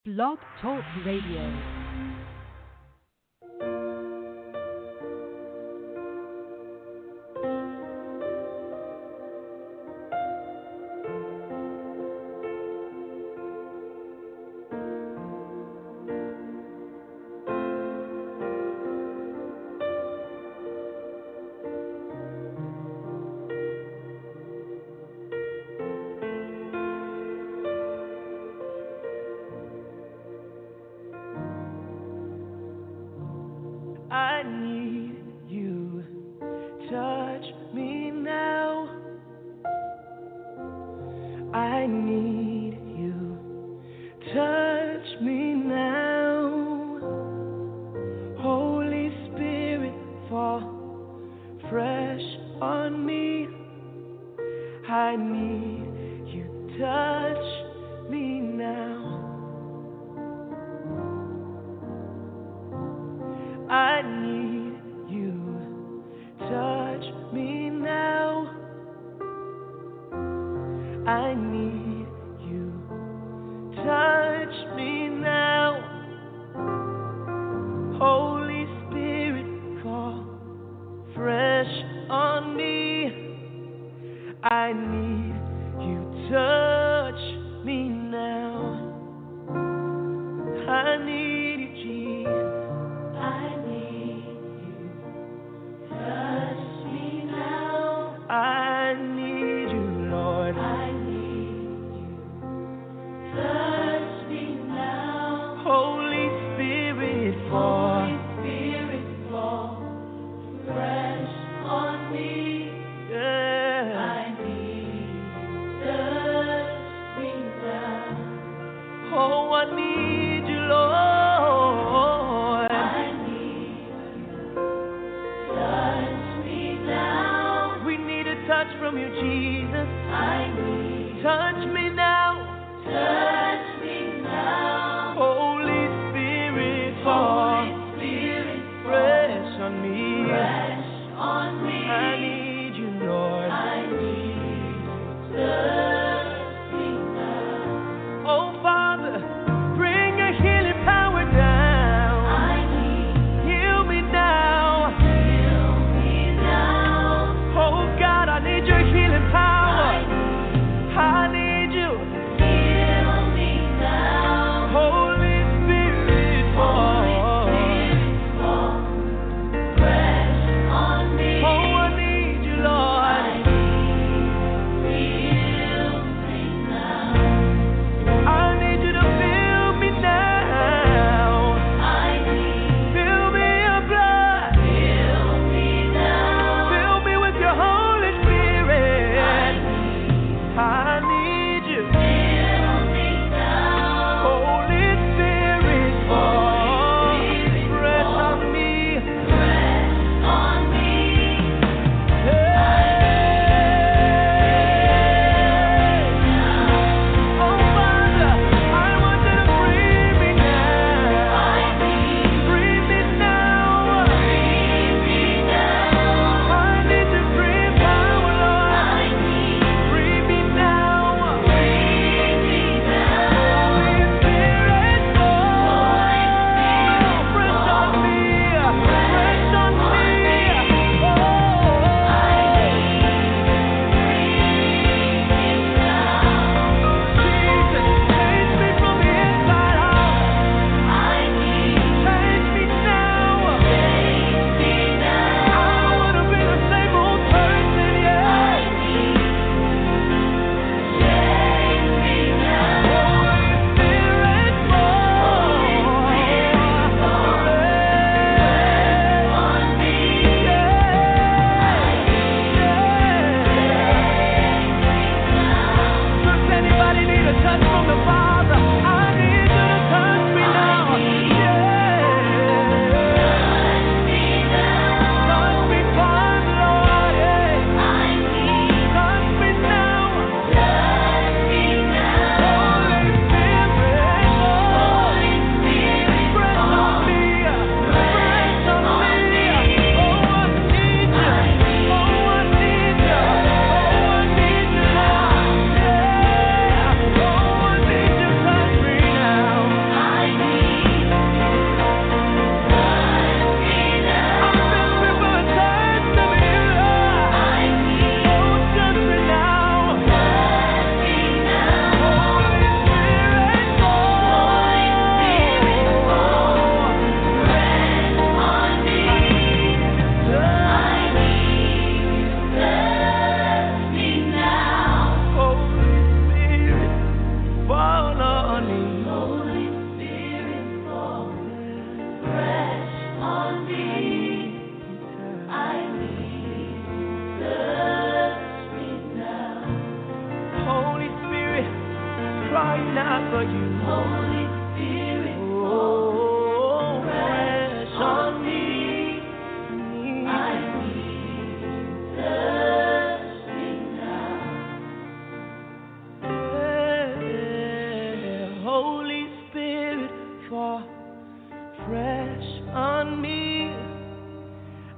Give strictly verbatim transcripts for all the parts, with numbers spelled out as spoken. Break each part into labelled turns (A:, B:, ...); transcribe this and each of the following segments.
A: Blog Talk Radio.
B: I need you, touch me now. I need you, touch me now. Holy Spirit, fall fresh on me. I need you, touch me now. I need you, touch me now. I need you, touch me now. Holy Spirit, fall fresh on me. I need you, touch me now. I need you, Jesus. I need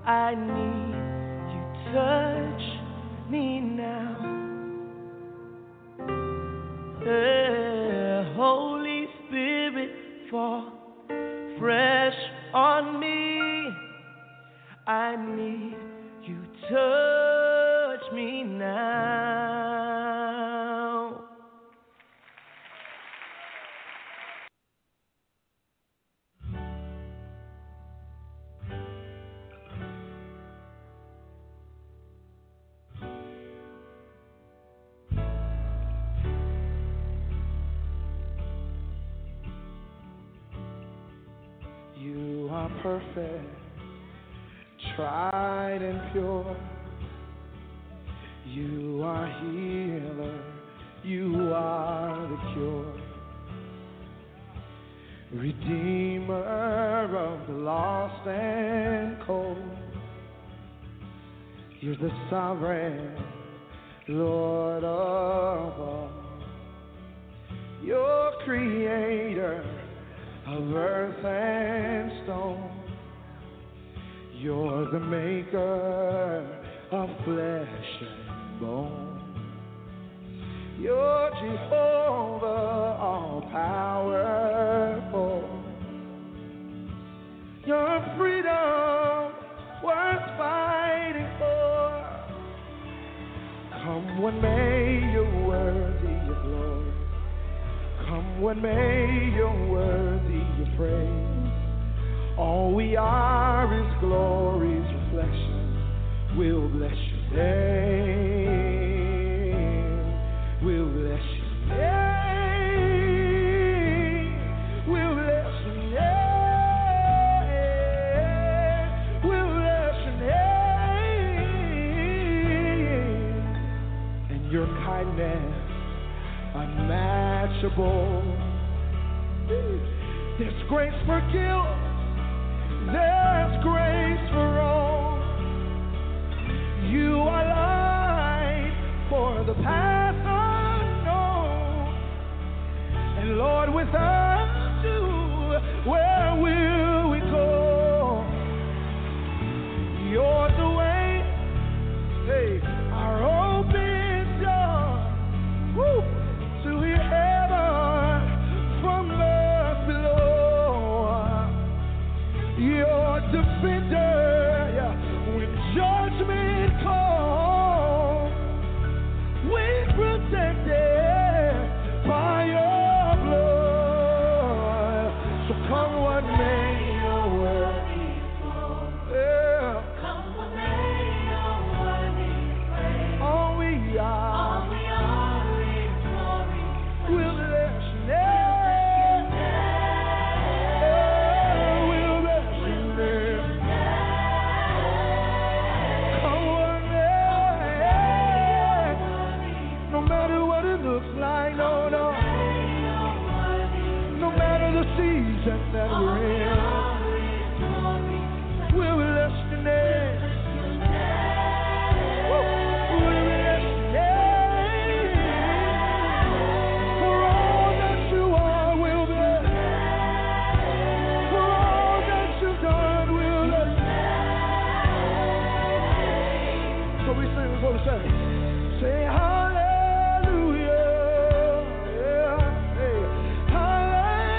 B: I need you, touch me now. Uh, Holy Spirit, fall fresh on me. I need you, touch me now. You are perfect, tried and pure. You are healer, you are the cure. Redeemer of the lost and cold. You're the sovereign Lord of all. You're creator of earth and stone. You're the maker of flesh and bone. You're Jehovah, all powerful. Your freedom worth fighting for. Come what may, you're worthy of glory. Come what may, you're worthy of praise. All we are is glory's reflection. We'll bless your name. We'll bless your name. We'll bless your name. We'll bless your name. And your kindness unmatchable. There's grace for guilt. There's grace for all. You are light for the path unknown. And Lord, without you, where will we go? You're the way, hey, our open door. Woo! To heaven from earth below. You're defender, yeah, when judgment comes. We're protected by your blood. So come what may, you're worthy for. Yeah. Come what may, you're worthy praise. All we are, all we are is glory. We'll bless your name. We'll bless your name. Come what may. No matter what it looks like, no, no. No matter the season that we're in, we'll bless your name. Woo. We'll bless your name. For all that you are, we'll bless. For all that you've done, we'll bless. So we sing, we're going to say, say hallelujah. Yeah. Hey.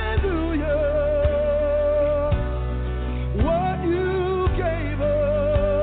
B: Hallelujah. What you gave us.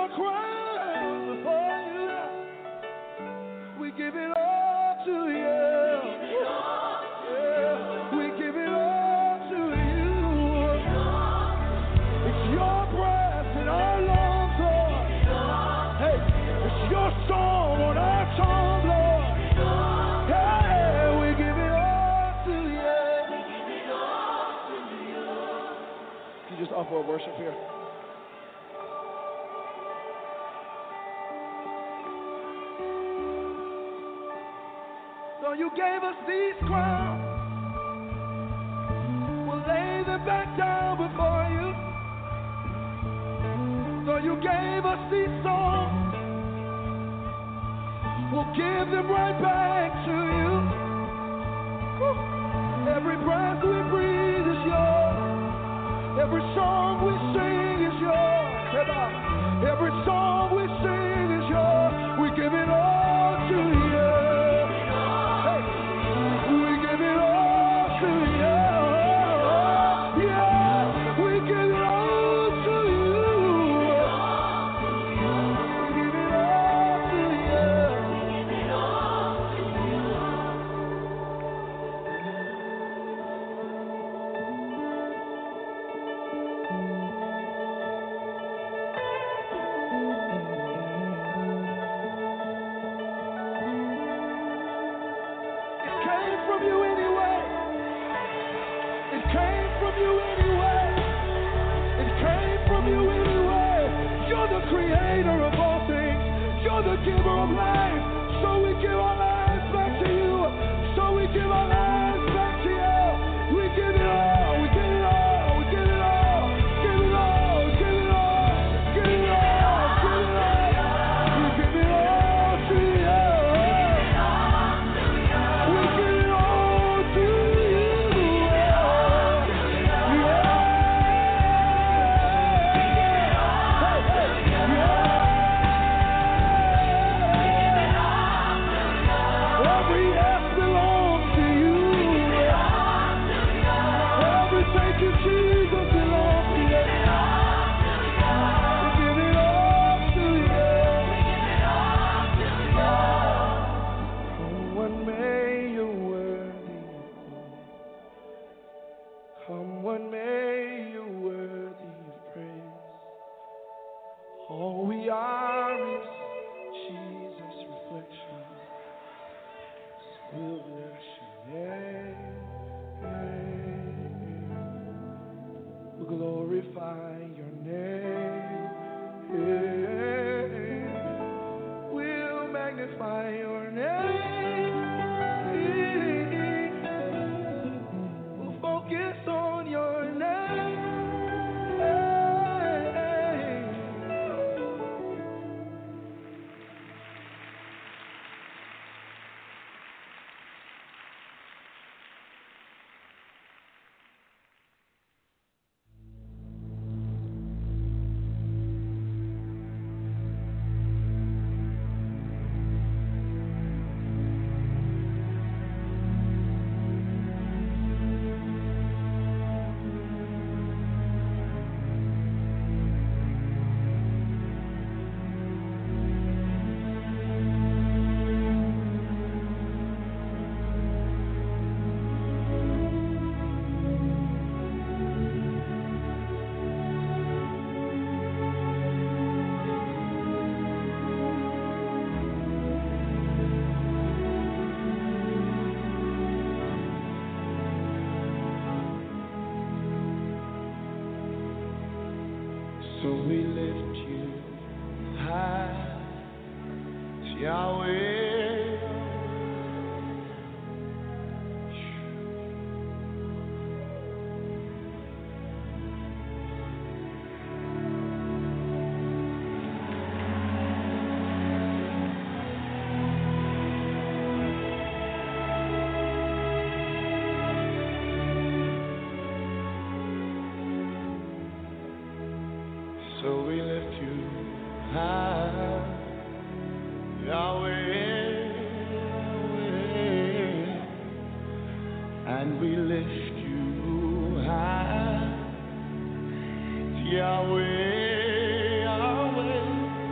B: our crowns before you. We give it all to you. Yeah, we give it all to you. It's your breath in our lungs, Lord. Hey, it's your song on our tongue, Lord. Hey, we give it all to you. Can you just offer a worship here? So you gave us these crowns. We'll lay them back down before you. So you gave us these songs. We'll give them right back to you. Woo. Every breath we breathe is yours. Every song we sing is yours. Every song we sing is yours. We give it all to you. Hey, we give it all to you. Yeah, we give it all to you. We give it all to from you anyway. It came from you anyway. It came from you anyway. You're the creator of all things. You're the giver of life. So we give our lives back to you. So we give our lives back to you. We give it all. We give it all. We give it all. Give it all. Give it all. Give it all. Give it all. We give it all to you. We give it all to you. Every yes belongs to you. Every thank you, Jesus, belongs to you. We give it all to you. Come what may, you're worthy. Come what may, you're worthy of praise. All we are is Jesus' reflection. We'll bless your name. We'll glorify your name. We'll magnify your name. We'll focus on your name. So we lift you high, Yahweh. So we lift you high, Yahweh, Yahweh, and we lift you high, Yahweh, Yahweh,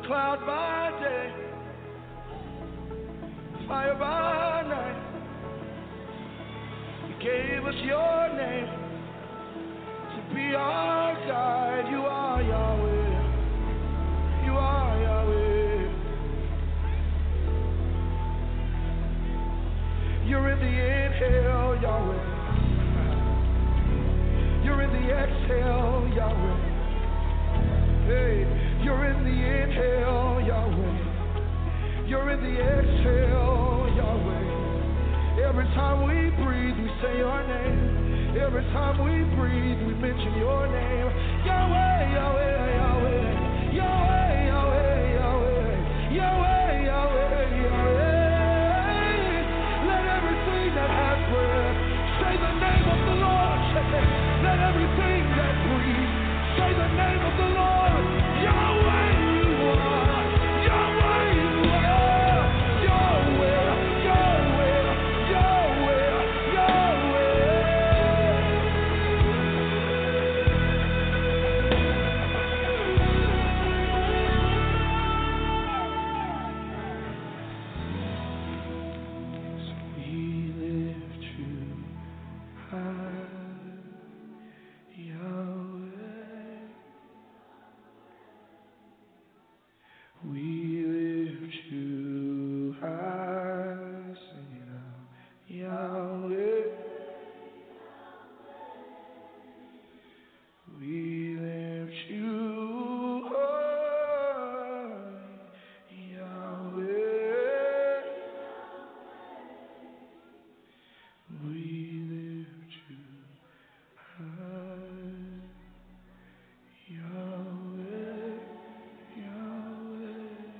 B: cloud by day, fire by night. You gave us your name to be our guide. You are Yahweh. You are Yahweh. You're in the inhale, Yahweh. You're in the exhale, Yahweh. Hey, you're in the inhale, Yahweh. You're in the exhale, Yahweh. Every time we breathe, we say your name. Every time we breathe, we mention your name. Yahweh, Yahweh, Yahweh. Yahweh, Yahweh, Yahweh. Yahweh, Yahweh, Yahweh. Let everything that has breath say the name of the Lord. Let everything that breathes say the name of the Lord. Yahweh, you are. Yahweh, you are. Yahweh, Yahweh, Yahweh, Yahweh. So we lift you high, Yahweh. We lift you high, sing it out, Yahweh. We lift you high, Yahweh. We lift you high, Yahweh, Yahweh.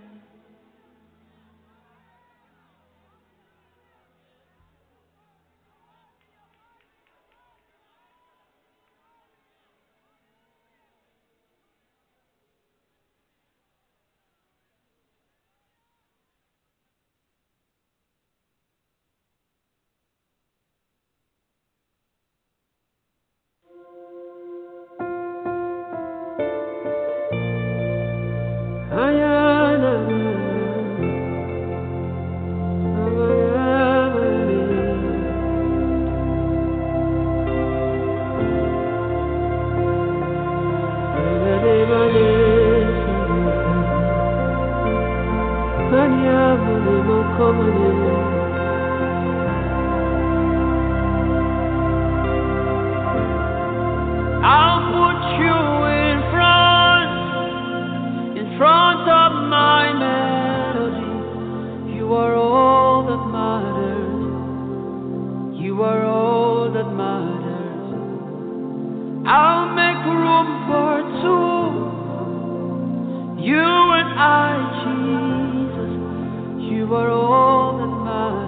C: I'll put you in front, in front of my melody. You are all that matters. You are all that matters. I'll make room for two. You and I, Jesus. You are all that matters.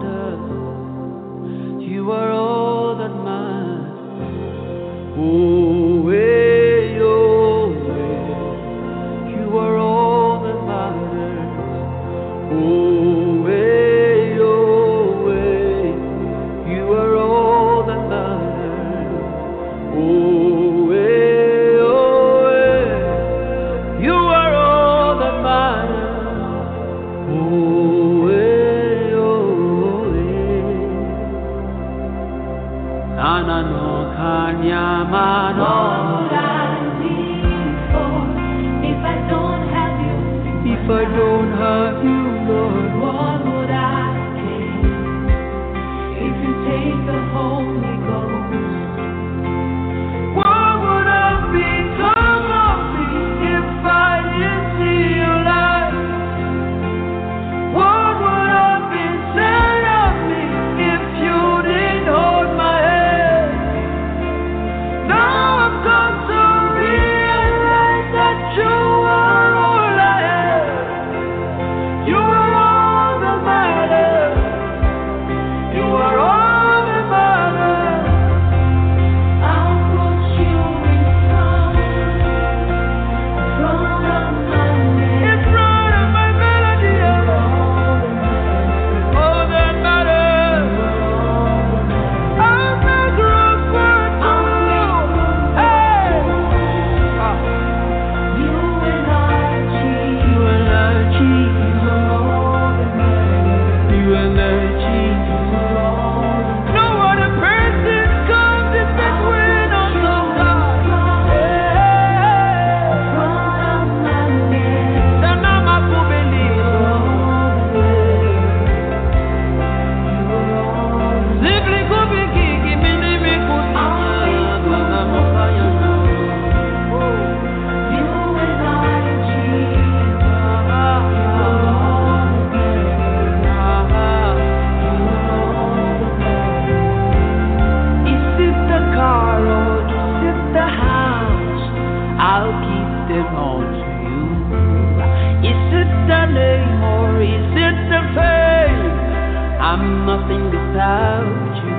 C: I'm nothing without you.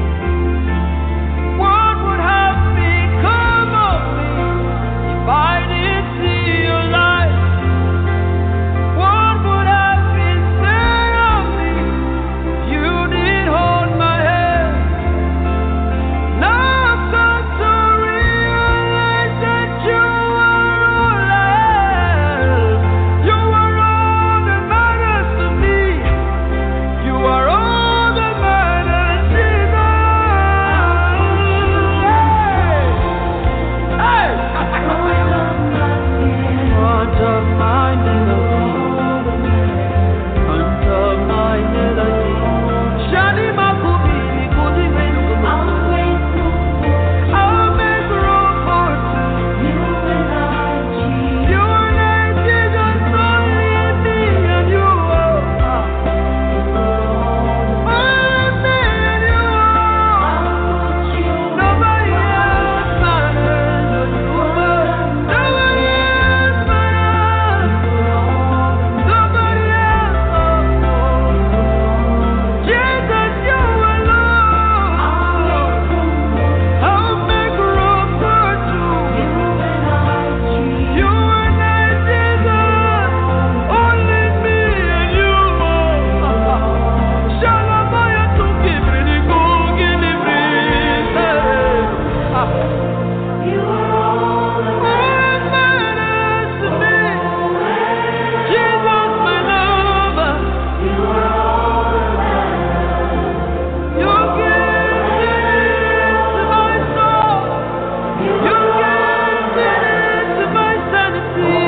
C: What would have become of me if I didn't see your light? What would have been said of me if you did hold my hand? Now I've come to realize that you are all I have. You are all that matters to me. You are all that matters, Jesus. Hey, hey. Front of my melody, front of my melody. Shani makubili kuzimenu kumasa. I'll make room for two. You and I, Jesus, only me and you. Only me and you. Nobody else matters but you. Nobody else matters. Nobody else. Jesus, you alone. I'll make room for two. You and I, Jesus, only me and you. Shalamaya to give me the go, give me the you are all that matters to me. Jesus, my lover. You are all you give it to my soul. You give it to my sanity.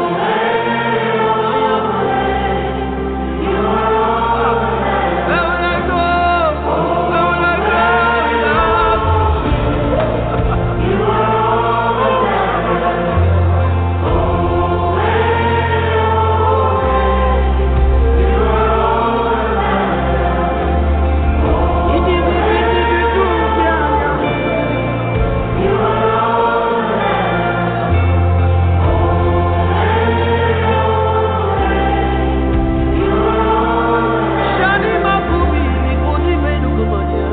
C: Where would I go? Where would I go Shani makubili kuzimenu kumanya.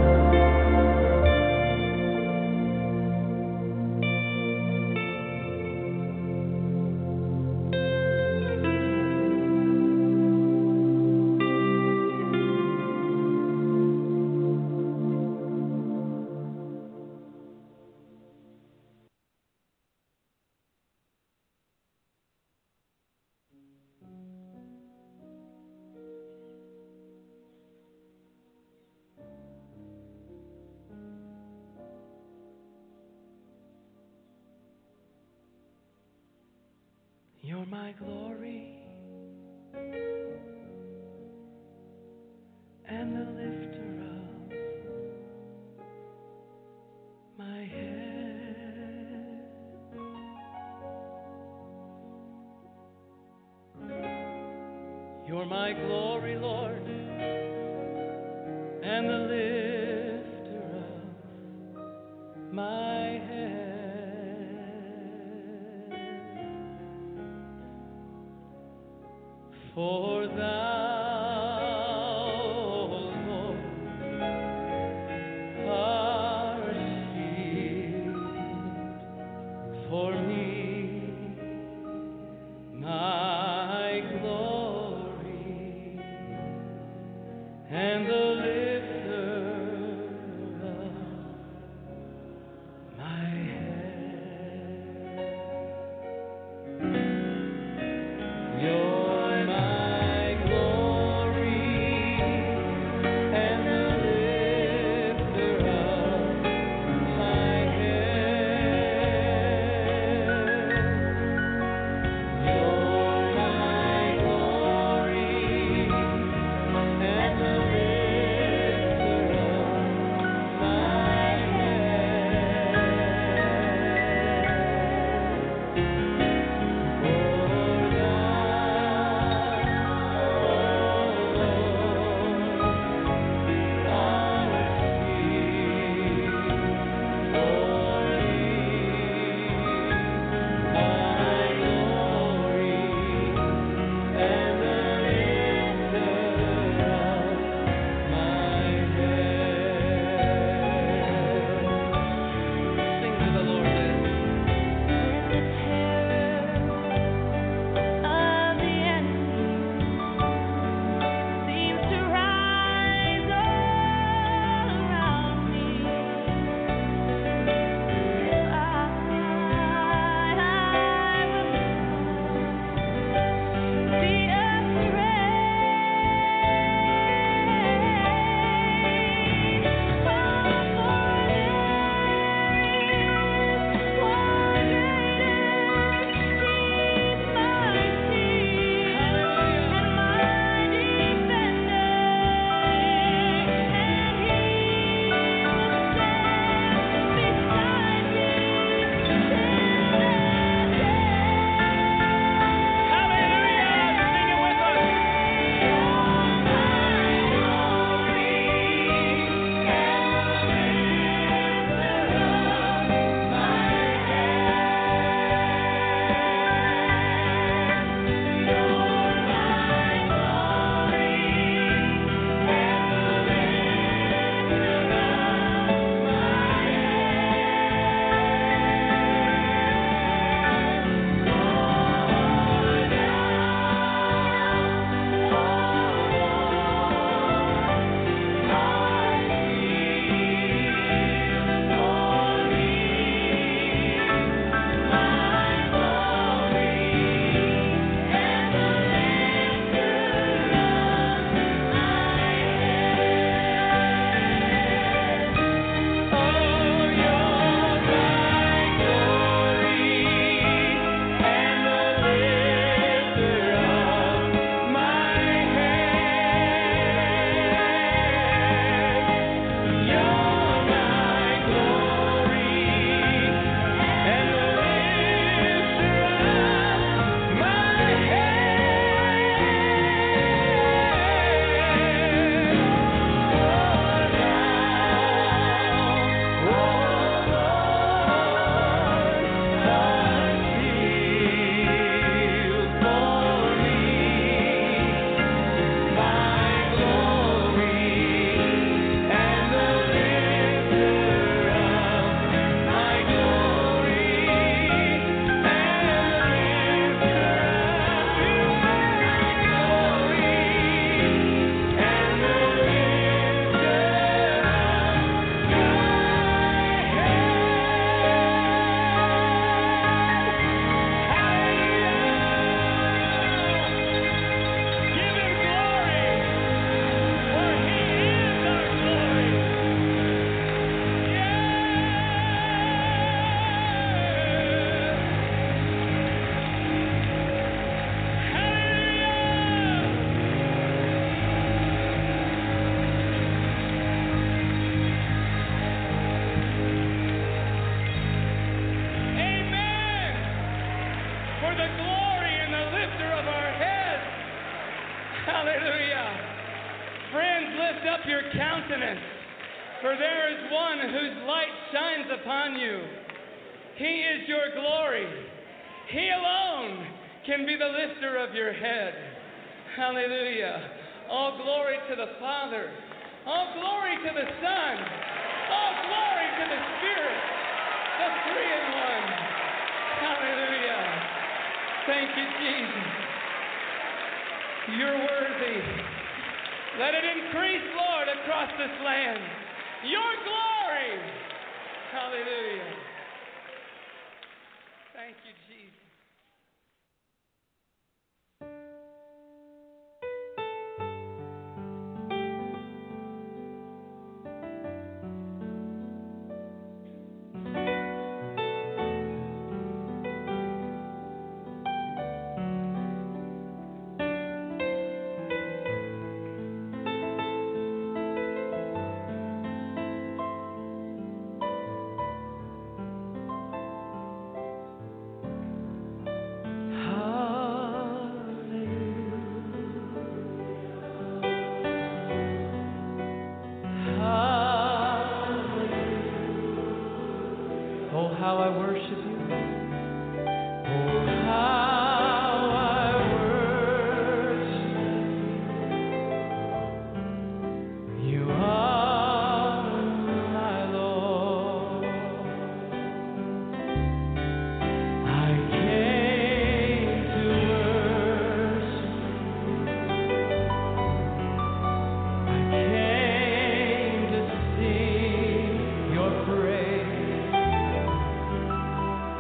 C: You're my glory and the lifter of my head. You're my glory, Lord, and the lifter of my head. For thou, Lord, art shield for me, my glory, and the lifter of my head. You're my glory and the lifter of my head. You're my glory and the lifter
D: Hallelujah. Friends, lift up your countenance, for there is one whose light shines upon you. He is your glory. He alone can be the lifter of your head. Hallelujah. All glory to the Father. All glory to the Son. All glory to the Spirit. The three in one. Hallelujah. Thank you, Jesus. You're worthy. Let it increase, Lord, across this land. Your glory. Hallelujah. Thank you, Jesus. How I worship you. Oh, how I worship you. You are my Lord. I came to worship you. I came to sing your praise.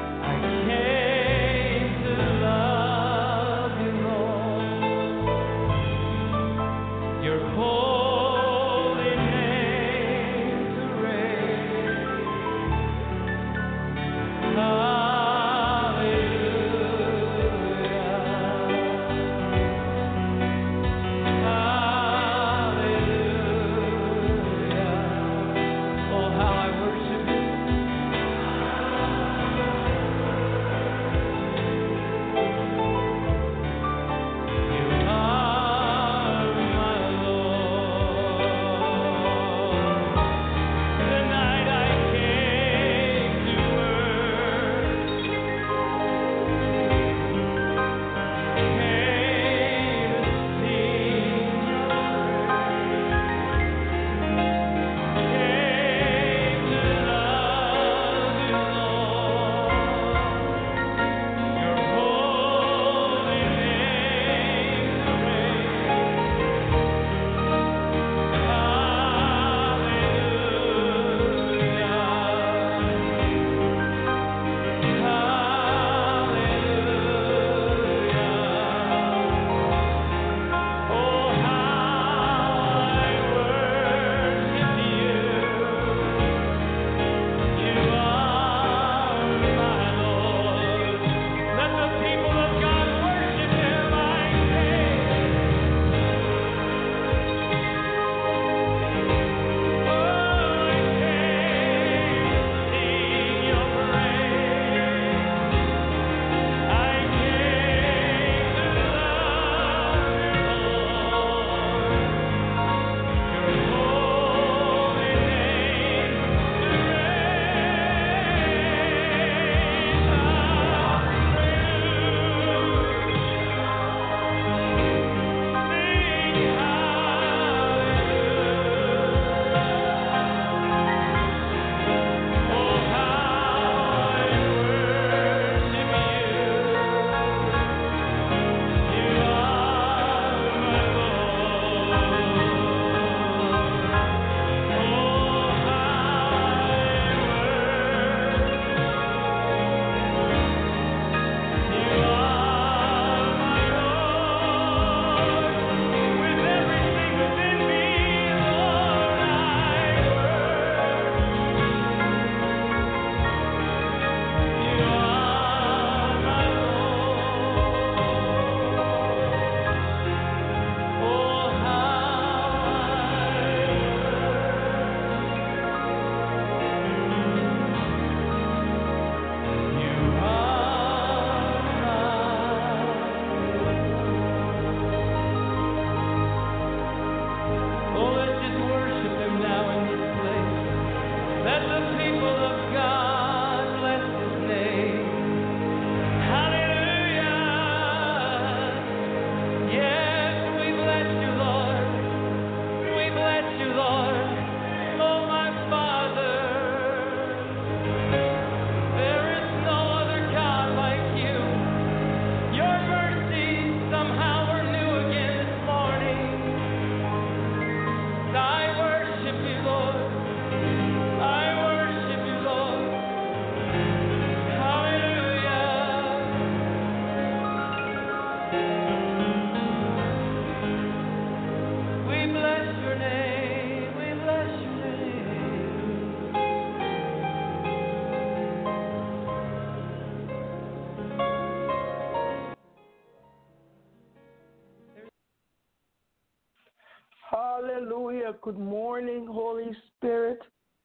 E: Hallelujah. Good morning, Holy Spirit.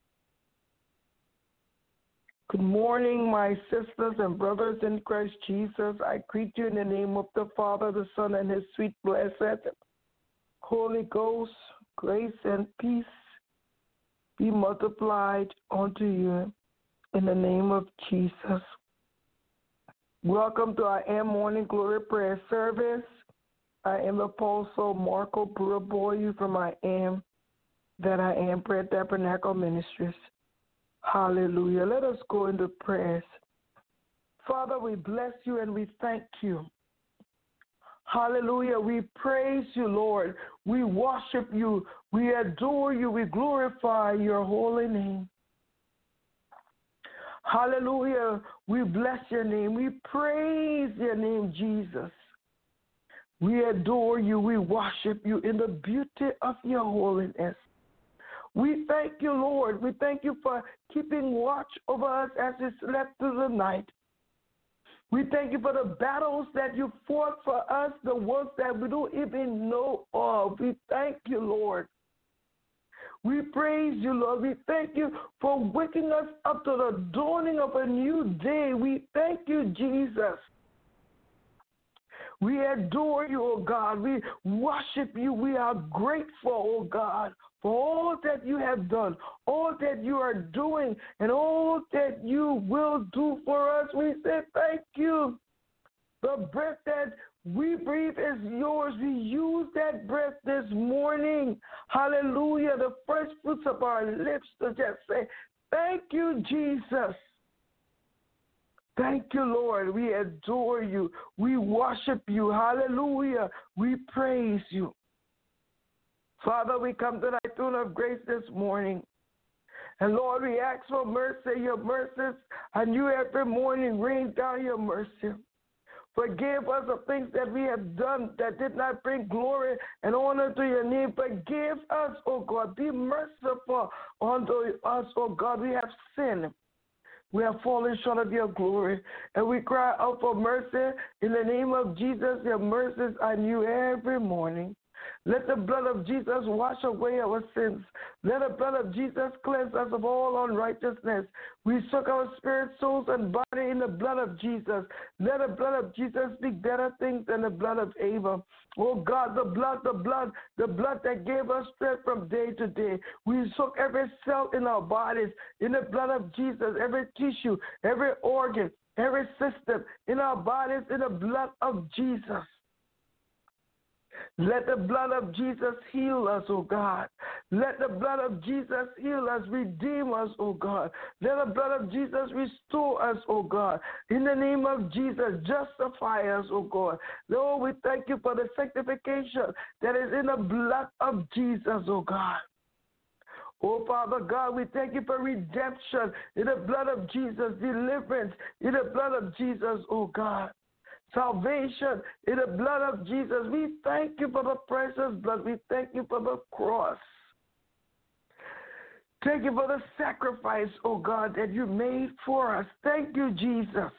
E: Good morning, my sisters and brothers in Christ Jesus. I greet you in the name of the Father, the Son, and his sweet blessed Holy Ghost. Grace and peace be multiplied unto you in the name of Jesus. Welcome to our A M Morning Glory Prayer Service. I am Apostle Marco Buraboyu from I Am That I Am Prayer Tabernacle Ministries. Hallelujah. Let us go into prayers. Father, we bless you and we thank you. Hallelujah. We praise you, Lord. We worship you. We adore you. We glorify your holy name. Hallelujah. We bless your name. We praise your name, Jesus. We adore you. We worship you in the beauty of your holiness. We thank you, Lord. We thank you for keeping watch over us as we slept through the night. We thank you for the battles that you fought for us, the ones that we don't even know of. We thank you, Lord. We praise you, Lord. We thank you for waking us up to the dawning of a new day. We thank you, Jesus. We adore you, O God. We worship you. We are grateful, O God, for all that you have done, all that you are doing, and all that you will do for us. We say thank you. The breath that we breathe is yours. We use that breath this morning. Hallelujah. The first fruits of our lips to just say, thank you, Jesus. Thank you, Lord. We adore you. We worship you. Hallelujah. We praise you. Father, we come to thy throne of grace this morning. And Lord, we ask for mercy, your mercies, and you every morning rain down your mercy. Forgive us of things that we have done that did not bring glory and honor to your name. Forgive us, O God. Be merciful unto us, O God. We have sinned. We have fallen short of your glory, and we cry out for mercy. In the name of Jesus, your mercies are new every morning. Let the blood of Jesus wash away our sins. Let the blood of Jesus cleanse us of all unrighteousness. We soak our spirit, souls, and body in the blood of Jesus. Let the blood of Jesus speak better things than the blood of Abel. Oh God, the blood, the blood, the blood that gave us strength from day to day. We soak every cell in our bodies in the blood of Jesus, every tissue, every organ, every system in our bodies in the blood of Jesus. Let the blood of Jesus heal us, O God. Let the blood of Jesus heal us, redeem us, O God. Let the blood of Jesus restore us, O God. In the name of Jesus, justify us, O God. Lord, we thank you for the sanctification that is in the blood of Jesus, O God. Oh, Father God, we thank you for redemption in the blood of Jesus, deliverance in the blood of Jesus, oh God. Salvation in the blood of Jesus. We thank you for the precious blood. We thank you for the cross. Thank you for the sacrifice, oh God, that you made for us. Thank you, Jesus.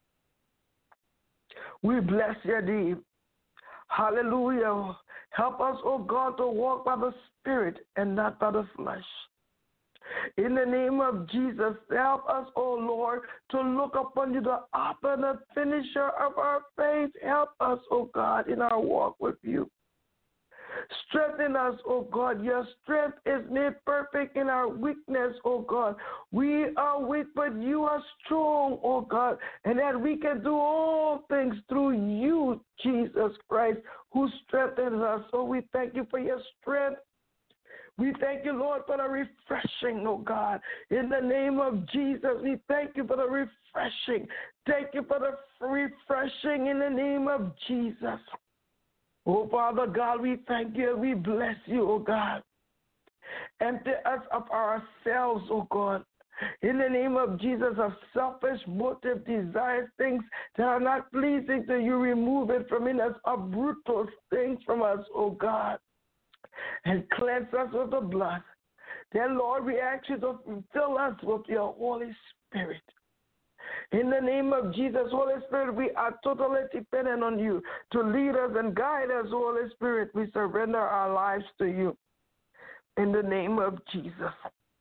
E: We bless your name. Hallelujah. Help us, oh God, to walk by the Spirit and not by the flesh. In the name of Jesus, help us, oh Lord, to look upon you, the author and the finisher of our faith. Help us, oh God, in our walk with you. Strengthen us, oh God. Your strength is made perfect in our weakness, oh God. We are weak, but you are strong, oh God, and that we can do all things through you, Jesus Christ, who strengthens us. So we thank you for your strength. We thank you, Lord, for the refreshing, oh God. In the name of Jesus, we thank you for the refreshing. Thank you for the refreshing in the name of Jesus. Oh, Father God, we thank you. We bless you, oh God. Empty us of ourselves, oh God. In the name of Jesus, of selfish motive, desires, things that are not pleasing to you, remove it from in us, uproot those things from us, oh God. And cleanse us with the blood. Then, Lord, we ask you to fill us with your Holy Spirit. In the name of Jesus, Holy Spirit, we are totally dependent on you to lead us and guide us, Holy Spirit. We surrender our lives to you. in the name of Jesus.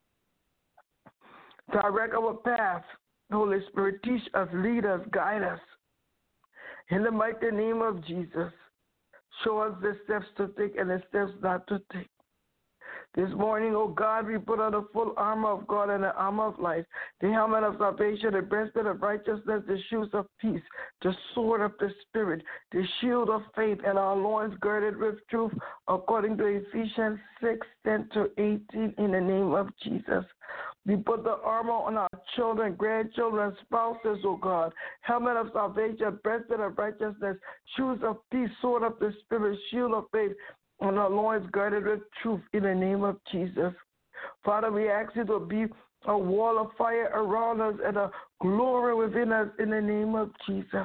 E: Direct our path. Holy Spirit, teach us, lead us, guide us. In the mighty name of Jesus, show us the steps to take and the steps not to take. This morning, oh God, we put on the full armor of God and the armor of life, the helmet of salvation, the breastplate of righteousness, the shoes of peace, the sword of the Spirit, the shield of faith, and our loins girded with truth, according to Ephesians six, ten to eighteen, in the name of Jesus. We put the armor on our children, grandchildren, spouses, oh God. Helmet of salvation, breastplate of righteousness, shoes of peace, sword of the Spirit, shield of faith, and our loins girded with truth in the name of Jesus. Father, we ask you to be a wall of fire around us and a glory within us in the name of Jesus.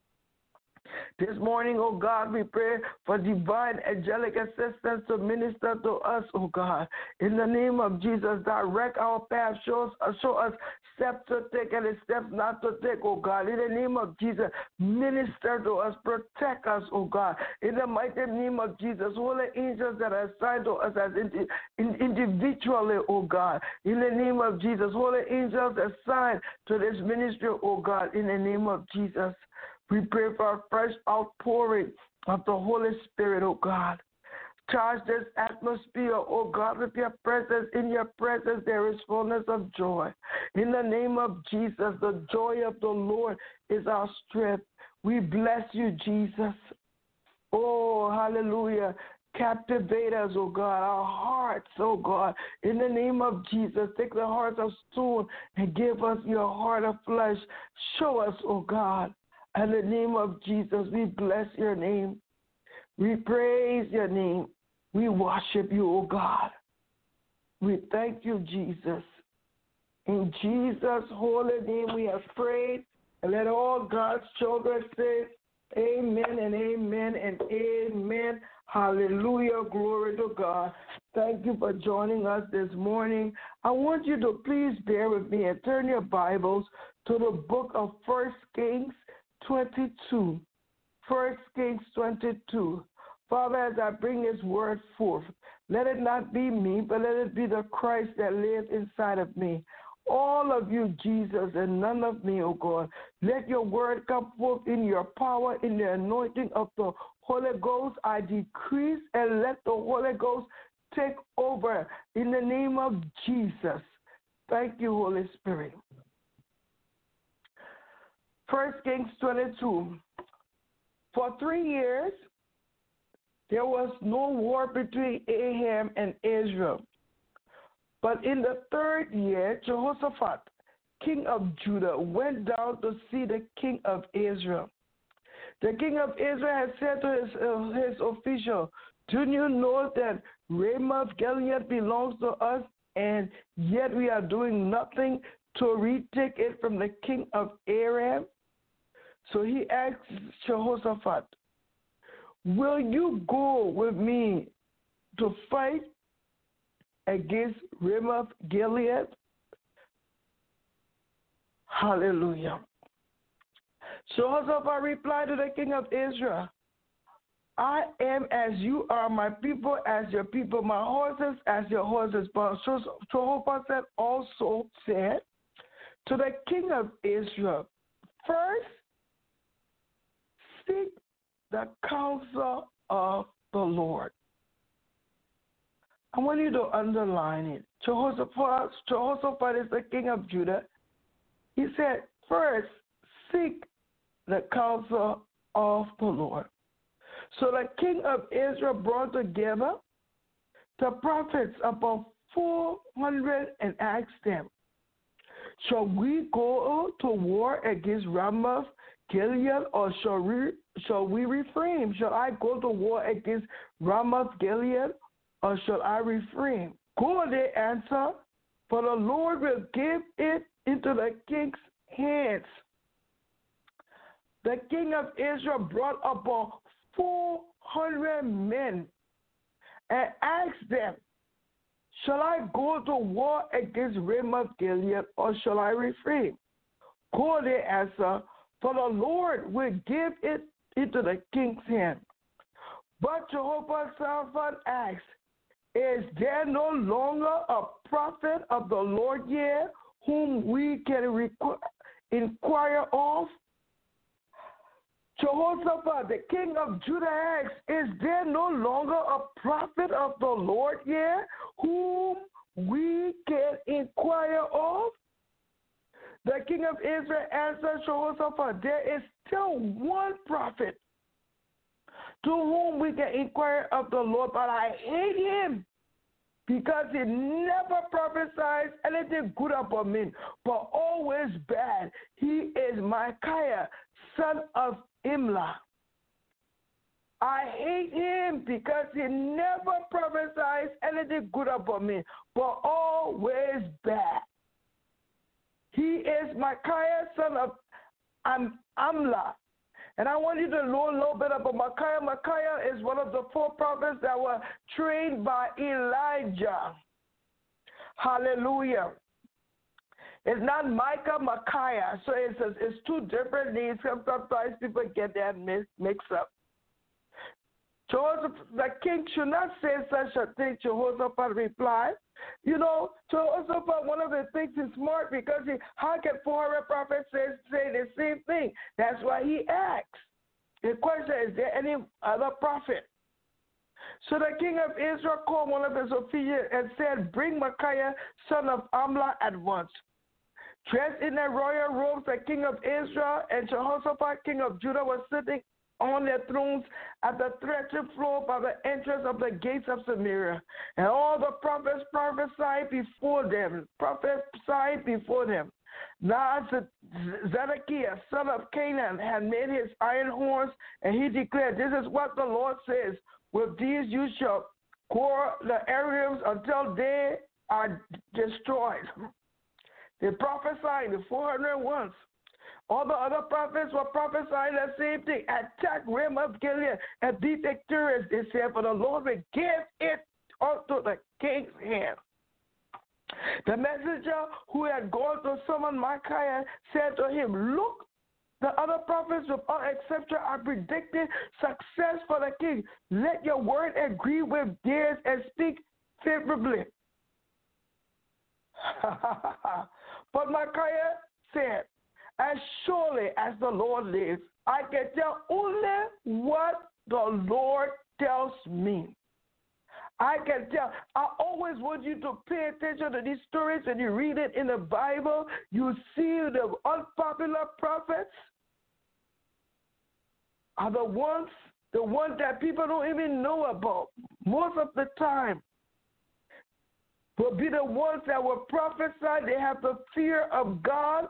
E: This morning, oh God, we pray for divine angelic assistance to minister to us, oh God. In the name of Jesus, direct our path, show us, show us steps to take and the steps not to take, oh God. In the name of Jesus, minister to us, protect us, oh God. In the mighty name of Jesus, holy angels that are assigned to us as indi- in, individually, oh God. In the name of Jesus, holy angels assigned to this ministry, oh God. In the name of Jesus. We pray for a fresh outpouring of the Holy Spirit, oh God. Charge this atmosphere, oh God, with your presence. In your presence there is fullness of joy. In the name of Jesus, the joy of the Lord is our strength. We bless you, Jesus. Oh, hallelujah. Captivate us, oh God, our hearts, oh God. In the name of Jesus, take the hearts of stone and give us your heart of flesh. Show us, oh God. In the name of Jesus, we bless your name. We praise your name. We worship you, O God. We thank you, Jesus. In Jesus' holy name we have prayed. And let all God's children say amen and amen and amen. Hallelujah. Glory to God. Thank you for joining us this morning. I want you to please bear with me and turn your Bibles to the book of First Kings twenty-two. First Kings twenty-two. Father, as I bring this word forth, let it not be me, but let it be the Christ that lives inside of me. All of you, Jesus, and none of me, O God. Let your word come forth in your power, in the anointing of the Holy Ghost. I decrease, and let the Holy Ghost take over in the name of Jesus. Thank you, Holy Spirit. First Kings twenty-two. For three years, there was no war between Ahab and Israel. But in the third year, Jehoshaphat, king of Judah, went down to see the king of Israel. The king of Israel had said to his, uh, his official, do you know that Ramoth Gilead belongs to us, and yet we are doing nothing to retake it from the king of Aram? So he asked Jehoshaphat, will you go with me to fight against Ramoth Gilead? Hallelujah. Jehoshaphat replied to the king of Israel, I am as you are, my people as your people, my horses as your horses. But Jehoshaphat also said to the king of Israel, first, seek the counsel of the Lord. I want you to underline it. Jehoshaphat, Jehoshaphat is the king of Judah. He said, first, seek the counsel of the Lord. So the king of Israel brought together the prophets, about four hundred, and asked them, shall we go to war against Ramoth Gilead, or shall we, shall we refrain? Shall I go to war against Ramoth Gilead, or shall I refrain? Go, they answer, for the Lord will give it into the king's hands. The king of Israel brought about four hundred men and asked them, shall I go to war against Ramoth Gilead, or shall I refrain? Go, they answer, for the Lord will give it into the king's hand. But Jehoshaphat asked, Is there no longer a prophet of the Lord yet whom we can requ- inquire of? Jehoshaphat, the king of Judah, asks, is there no longer a prophet of the Lord yet whom we can inquire of? The king of Israel answered Jehoshaphat, there is still one prophet to whom we can inquire of the Lord, but I hate him because he never prophesies anything good about me, but always bad. He is Micaiah, son of Imlah. I hate him because he never prophesies anything good about me, but always bad. He is Micaiah, son of Am- Amlah. And I want you to know a little bit about Micaiah. Micaiah is one of the four prophets that were trained by Elijah. Hallelujah. It's not Micah, Micaiah. So it's, it's two different names. Sometimes people get that mixed up. Joseph, the king should not say such a thing, Jehoshaphat replied. You know, Jehoshaphat, one of the things is smart because he, how can four hundred prophets say, say the same thing? That's why he asks. The question is, there any other prophet? So the king of Israel called one of his officials and said, bring Micaiah, son of Amlah, at once. Dressed in their royal robes, the king of Israel and Jehoshaphat, king of Judah, were sitting on their thrones at the threshing floor by the entrance of the gates of Samaria. And all the prophets prophesied before them, prophesied before them. Now Zedekiah, son of Canaan, had made his iron horns, and he declared, this is what the Lord says, with these you shall core the Arabians until they are destroyed. They prophesied the four hundred once. All the other prophets were prophesying the same thing. Attack Ramoth Gilead and be victorious, they said, for the Lord will give it unto the king's hand. The messenger who had gone to summon Micaiah said to him, look, the other prophets without exception are predicting success for the king. Let your word agree with theirs and speak favorably. But Micaiah said, as surely as the Lord lives, I can tell only what the Lord tells me. I can tell. I always want you to pay attention to these stories. When you read it in the Bible, you see the unpopular prophets are the ones, the ones that people don't even know about. Most of the time will be the ones that will prophesy. They have the fear of God.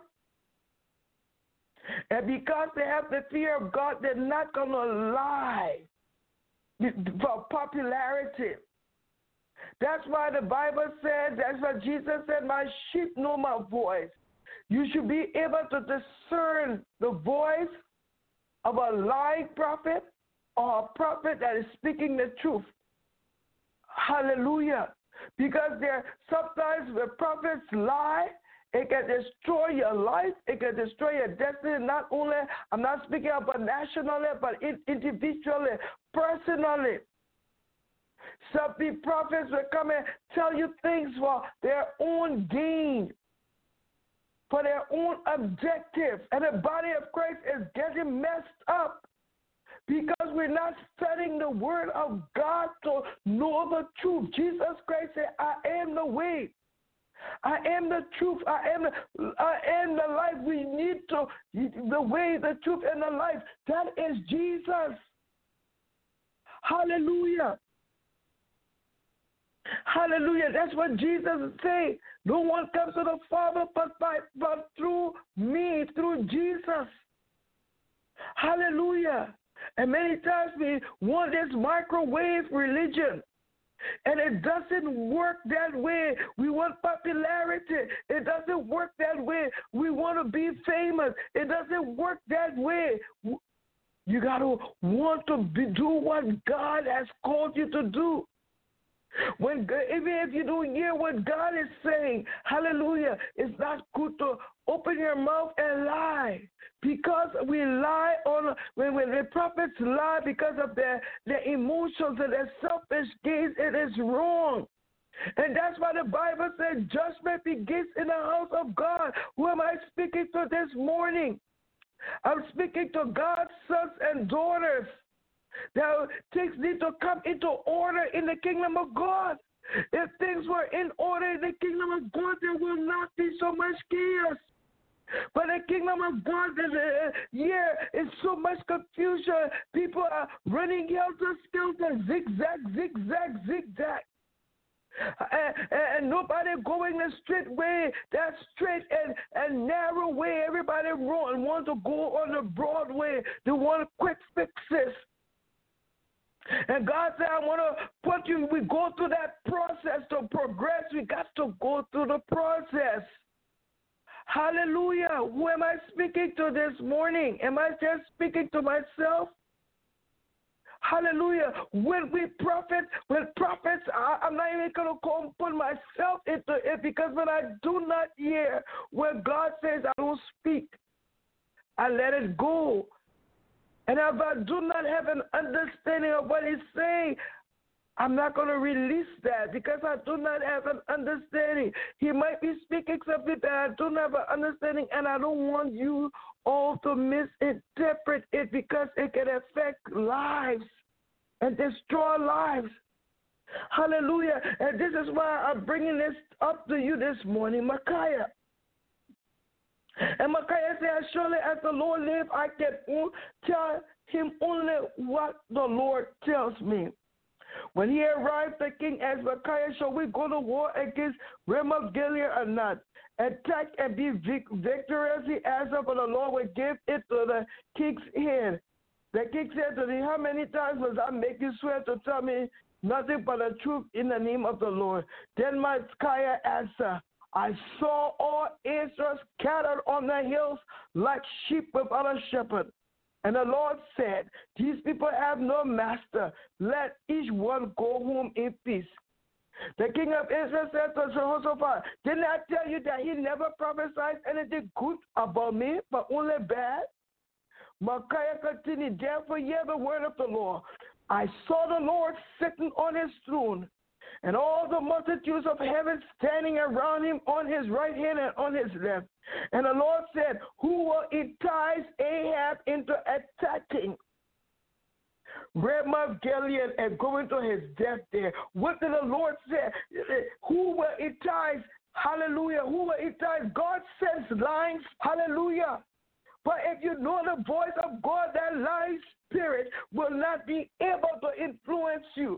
E: And because they have the fear of God, they're not going to lie for popularity. That's why the Bible said, that's why Jesus said, my sheep know my voice. You should be able to discern the voice of a lying prophet or a prophet that is speaking the truth. Hallelujah. Because there sometimes the prophets lie, it can destroy your life. It can destroy your destiny. Not only, I'm not speaking about nationally, but individually, personally. Some people, prophets will come and tell you things for their own gain, for their own objective. And the body of Christ is getting messed up because we're not studying the word of God to know the truth. Jesus Christ said, I am the way. I am the truth. I am the, I am the life. We need to, the way, the truth, and the life. That is Jesus. Hallelujah. Hallelujah. That's what Jesus is saying. No one comes to the Father but, by, but through me, through Jesus. Hallelujah. And many times we want this microwave religion. And it doesn't work that way. We want popularity. It doesn't work that way. We want to be famous. It doesn't work that way. You got to want to be, do what God has called you to do. When even if you don't hear what God is saying, hallelujah, it's not good to open your mouth and lie. Because we lie on, when, when the prophets lie because of their, their emotions and their selfish gains, it is wrong. And that's why the Bible says judgment begins in the house of God. Who am I speaking to this morning? I'm speaking to God's sons and daughters. That things need to come into order in the kingdom of God. If things were in order in the kingdom of God, there will not be so much chaos. But the kingdom of God, uh, yeah, is so much confusion. People are running helter skelter, zigzag, zigzag, zigzag. And, and nobody going the straight way, that straight and, and narrow way. Everybody want, want to go on the broad way. They want quick fixes. And God said, I want to put you, we go through that process to progress. We got to go through the process. Hallelujah. Who am I speaking to this morning? Am I just speaking to myself? Hallelujah. When we prophet, when prophets, I, I'm not even going to go put myself into it, because when I do not hear what God says, I don't speak. I let it go. And if I do not have an understanding of what he's saying, I'm not going to release that, because I do not have an understanding. He might be speaking something that I do not have an understanding, and I don't want you all to misinterpret it, because it can affect lives and destroy lives. Hallelujah. And this is why I'm bringing this up to you this morning, Micaiah. And Micaiah said, surely as the Lord lives, I can tell him only what the Lord tells me. When he arrived, the king asked Micaiah, shall we go to war against Ramoth Gilead or not? Attack and be vic- victorious, he asked him, but the Lord would give it to the king's hand. The king said to him, how many times must I make you swear to tell me nothing but the truth in the name of the Lord? Then Micaiah answered, I saw all Israel scattered on the hills like sheep without a shepherd. And the Lord said, these people have no master. Let each one go home in peace. The king of Israel said to Jehoshaphat, didn't I tell you that he never prophesied anything good about me, but only bad? Micaiah continued, therefore hear the word of the Lord. I saw the Lord sitting on his throne, and all the multitudes of heaven standing around him on his right hand and on his left. And the Lord said, who will entice Ahab into attacking Ramoth Gilead and going to his death there? What did the Lord say? Who will entice? Hallelujah. Who will entice? God sends lines. Hallelujah. But if you know the voice of God, that lying spirit will not be able to influence you.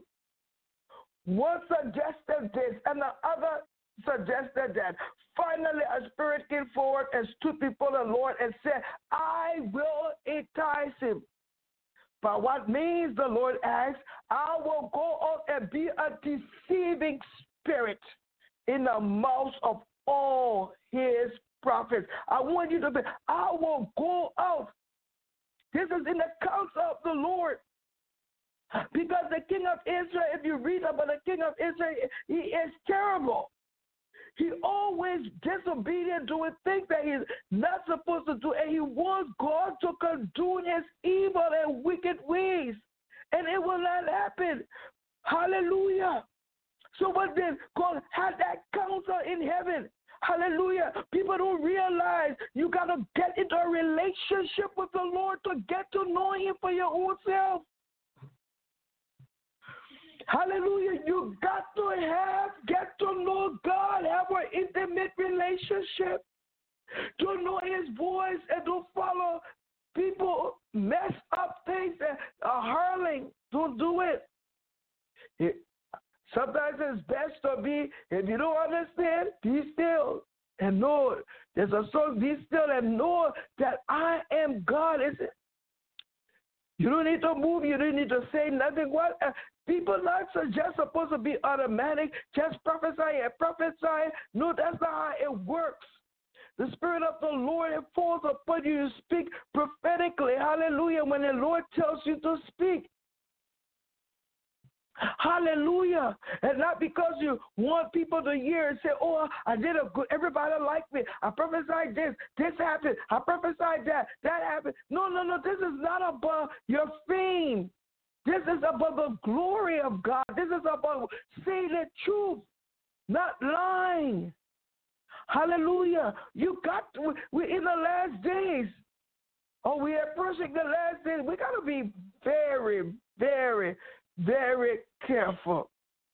E: One suggested this, and the other suggested that. Finally, a spirit came forward and stood before the Lord and said, I will entice him. But what means, the Lord asked, I will go out and be a deceiving spirit in the mouth of all his prophets. I want you to be, I will go out. This is in the counsel of the Lord. Because the king of Israel, if you read about the king of Israel, he is terrible. He always disobedient, doing things that he's not supposed to do, and he wants God to condone his evil and wicked ways. And it will not happen. Hallelujah. So what then? God had that counsel in heaven. Hallelujah. People don't realize you got to get into a relationship with the Lord to get to know him for your own self. Hallelujah. You got to have, get to know God, have an intimate relationship, to know his voice and to follow people mess up things that are hurling. Don't do it. it. Sometimes it's best to be, if you don't understand, be still and know. There's a song, be still and know that I am God. Is it? You don't need to move. You don't need to say nothing. What? Uh, people not so just supposed to be automatic, just prophesy and prophesy. No, that's not how it works. The Spirit of the Lord, it falls upon you to speak prophetically. Hallelujah. When the Lord tells you to speak. Hallelujah. And not because you want people to hear and say, oh, I did a good, everybody liked me. I prophesied this, this happened. I prophesied that, that happened. No, no, no. This is not about your fame. This is about the glory of God. This is about saying the truth, not lying. Hallelujah. You got, to, we're in the last days. Oh, we are approaching the last days. We got to be very, very, very careful.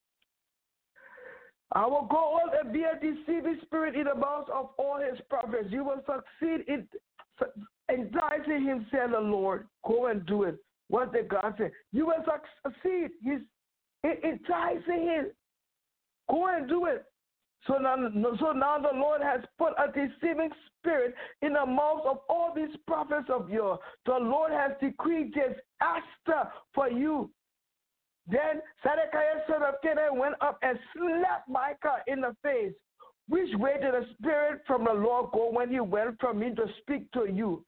E: I will go on and be a deceiving spirit in the mouth of all his prophets. You will succeed in enticing him, said the Lord. Go and do it. What did God say? You will succeed. He's enticing him. Go and do it. So now, so now the Lord has put a deceiving spirit in the mouths of all these prophets of yours. The Lord has decreed disaster for you. Then Zedekiah son of Kenaana went up and slapped Micah in the face. Which way did the spirit from the Lord go when he went from me to speak to you?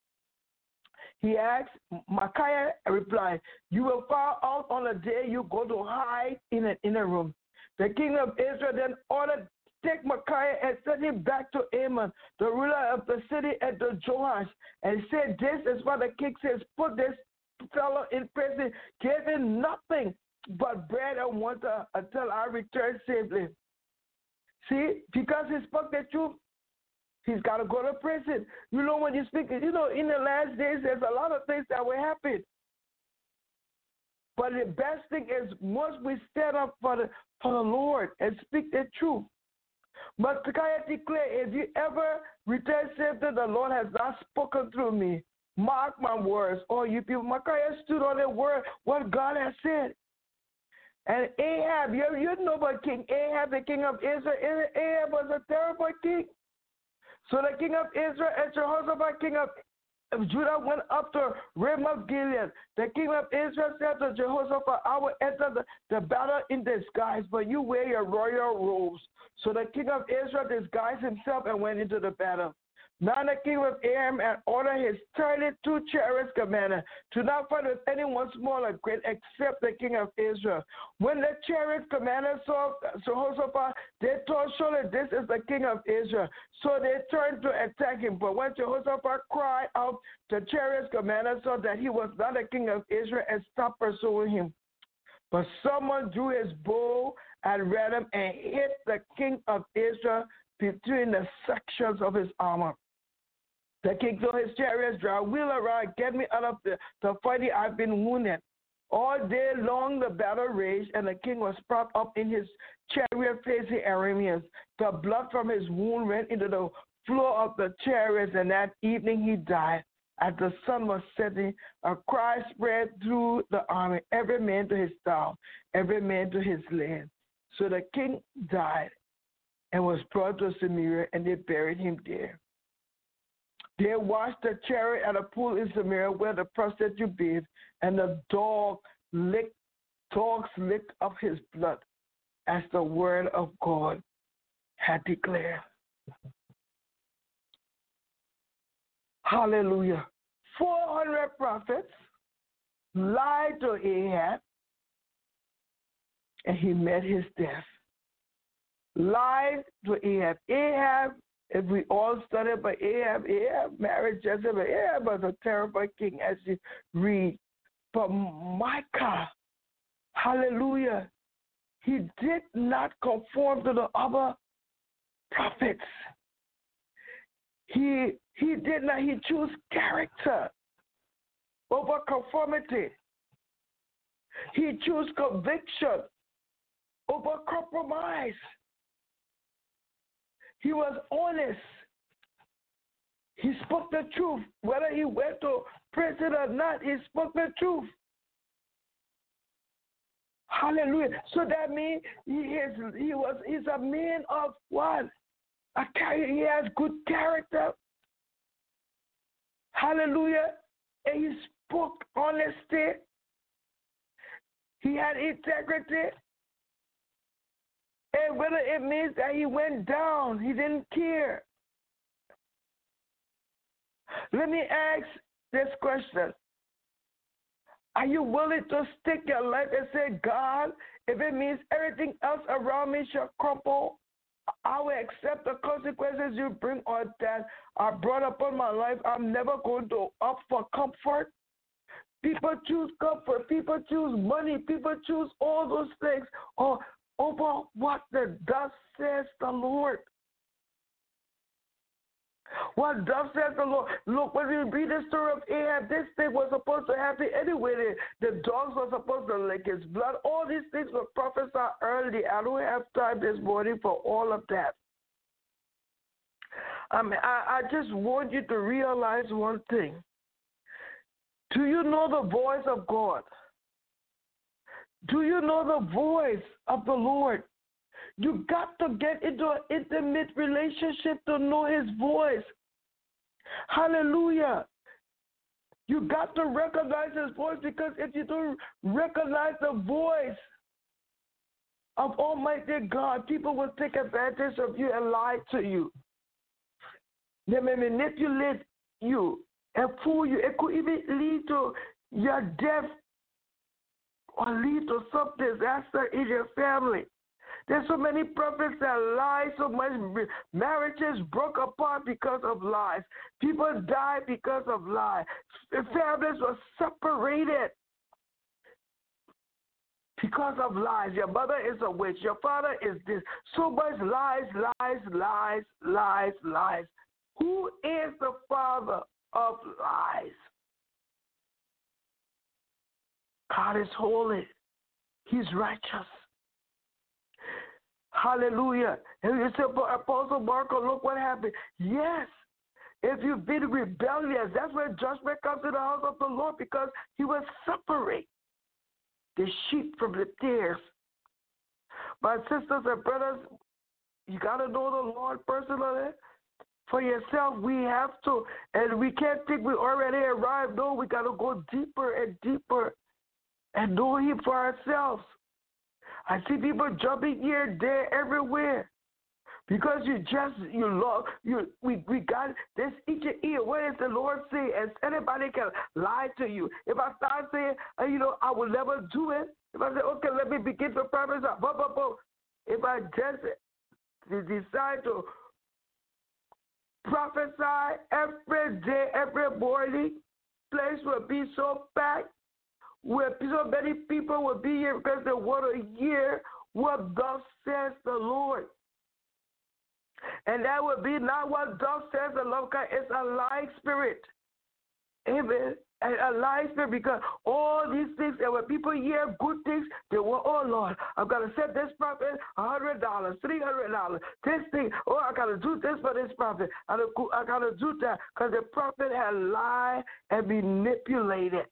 E: He asked. Micaiah replied, you will find out on the day you go to hide in an inner room. The king of Israel then ordered, take Micaiah and send him back to Amon, the ruler of the city, and to Joash, and said, this is what the king says, put this fellow in prison, give him nothing but bread and water until I return safely. See, because he spoke the truth, he's got to go to prison. You know, when you speak, you know, in the last days, there's a lot of things that will happen. But the best thing is once we stand up for the, for the Lord and speak the truth. But Micaiah declared, if you ever return safely, the Lord has not spoken through me. Mark my words, all you people. Micaiah stood on the word, what God has said. And Ahab, you, you know about King Ahab, the king of Israel. Ahab was a terrible king. So the king of Israel and Jehoshaphat, king of Judah, went up to Ramoth Gilead. The king of Israel said to Jehoshaphat, I will enter the, the battle in disguise, but you wear your royal robes. So the king of Israel disguised himself and went into the battle. Now the king of Aram had ordered his thirty-two chariots commander to not fight with anyone small or great except the king of Israel. When the chariot commander saw Jehoshaphat, they thought, surely this is the king of Israel. So they turned to attack him. But when Jehoshaphat cried out, the chariot commander saw that he was not the king of Israel and stopped pursuing him. But someone drew his bow at random and hit the king of Israel between the sections of his armor. The king told his chariots, drive wheel around, get me out of the, the fighting. I've been wounded. All day long the battle raged, and the king was propped up in his chariot facing Arameans. The blood from his wound ran into the floor of the chariots, and that evening he died. As the sun was setting, a cry spread through the army, every man to his town, every man to his land. So the king died and was brought to Samaria, and they buried him there. They washed the chariot at a pool in Samaria where the prostitute bathed, and the dog licked, dogs licked up his blood, as the word of God had declared. Hallelujah. four hundred prophets lied to Ahab, and he met his death. Lied to Ahab. Ahab, if we all study by Ahab, Ahab married Jezebel. Ahab was a terrible king, as you read. But Micah, hallelujah, he did not conform to the other prophets. He he did not. He chose character over conformity. He chose conviction over compromise. He was honest. He spoke the truth. Whether he went to prison or not, he spoke the truth. Hallelujah. So that means he is he was he's a man of what? A he has good character. Hallelujah. And he spoke honesty. He had integrity. And whether it means that he went down, he didn't care. Let me ask this question. Are you willing to stick your life and say, God, if it means everything else around me shall crumble, I will accept the consequences you bring or that are brought upon my life. I'm never going to opt for comfort. People choose comfort. People choose money. People choose all those things or over what the thus says the Lord. What thus says the Lord. Look, when we read the story of Ahab, this thing was supposed to happen anyway. The, the dogs were supposed to lick his blood. All these things were prophesied early. I don't have time this morning for all of that. I mean, I, I just want you to realize one thing. Do you know the voice of God? Do you know the voice of the Lord? You got to get into an intimate relationship to know his voice. Hallelujah. You got to recognize his voice, because if you don't recognize the voice of Almighty God, people will take advantage of you and lie to you. They may manipulate you and fool you. It could even lead to your death or lead to some disaster in your family. There's so many prophets that lie so much. Marriages broke apart because of lies. People died because of lies. Families were separated because of lies. Your mother is a witch. Your father is this. So much lies, lies, lies, lies, lies. Who is the father of lies? God is holy. He's righteous. Hallelujah. And you said, for Apostle Marco, look what happened. Yes, if you've been rebellious, that's when judgment comes to the house of the Lord, because he will separate the sheep from the tares. My sisters and brothers, you got to know the Lord personally. For yourself, we have to, and we can't think we already arrived. No, we got to go deeper and deeper and know him for ourselves. I see people jumping here, there, everywhere, because you just, you love, you, we, we got this each ear. What does the Lord say? And anybody can lie to you. If I start saying, uh, you know, I will never do it, if I say, okay, let me begin to prophesy, blah, blah, blah. If I just decide to prophesy every day, every morning, place will be so packed, where so many people will be here because they want to hear what thus says the Lord. And that will be not what thus says the Lord, because it's a lying spirit. Amen. A lying spirit, because all these things, and when people hear good things, they will, oh Lord, I've got to send this prophet one hundred dollars, three hundred dollars, this thing, oh, I got to do this for this prophet. I got to do that, because the prophet had lied and manipulated.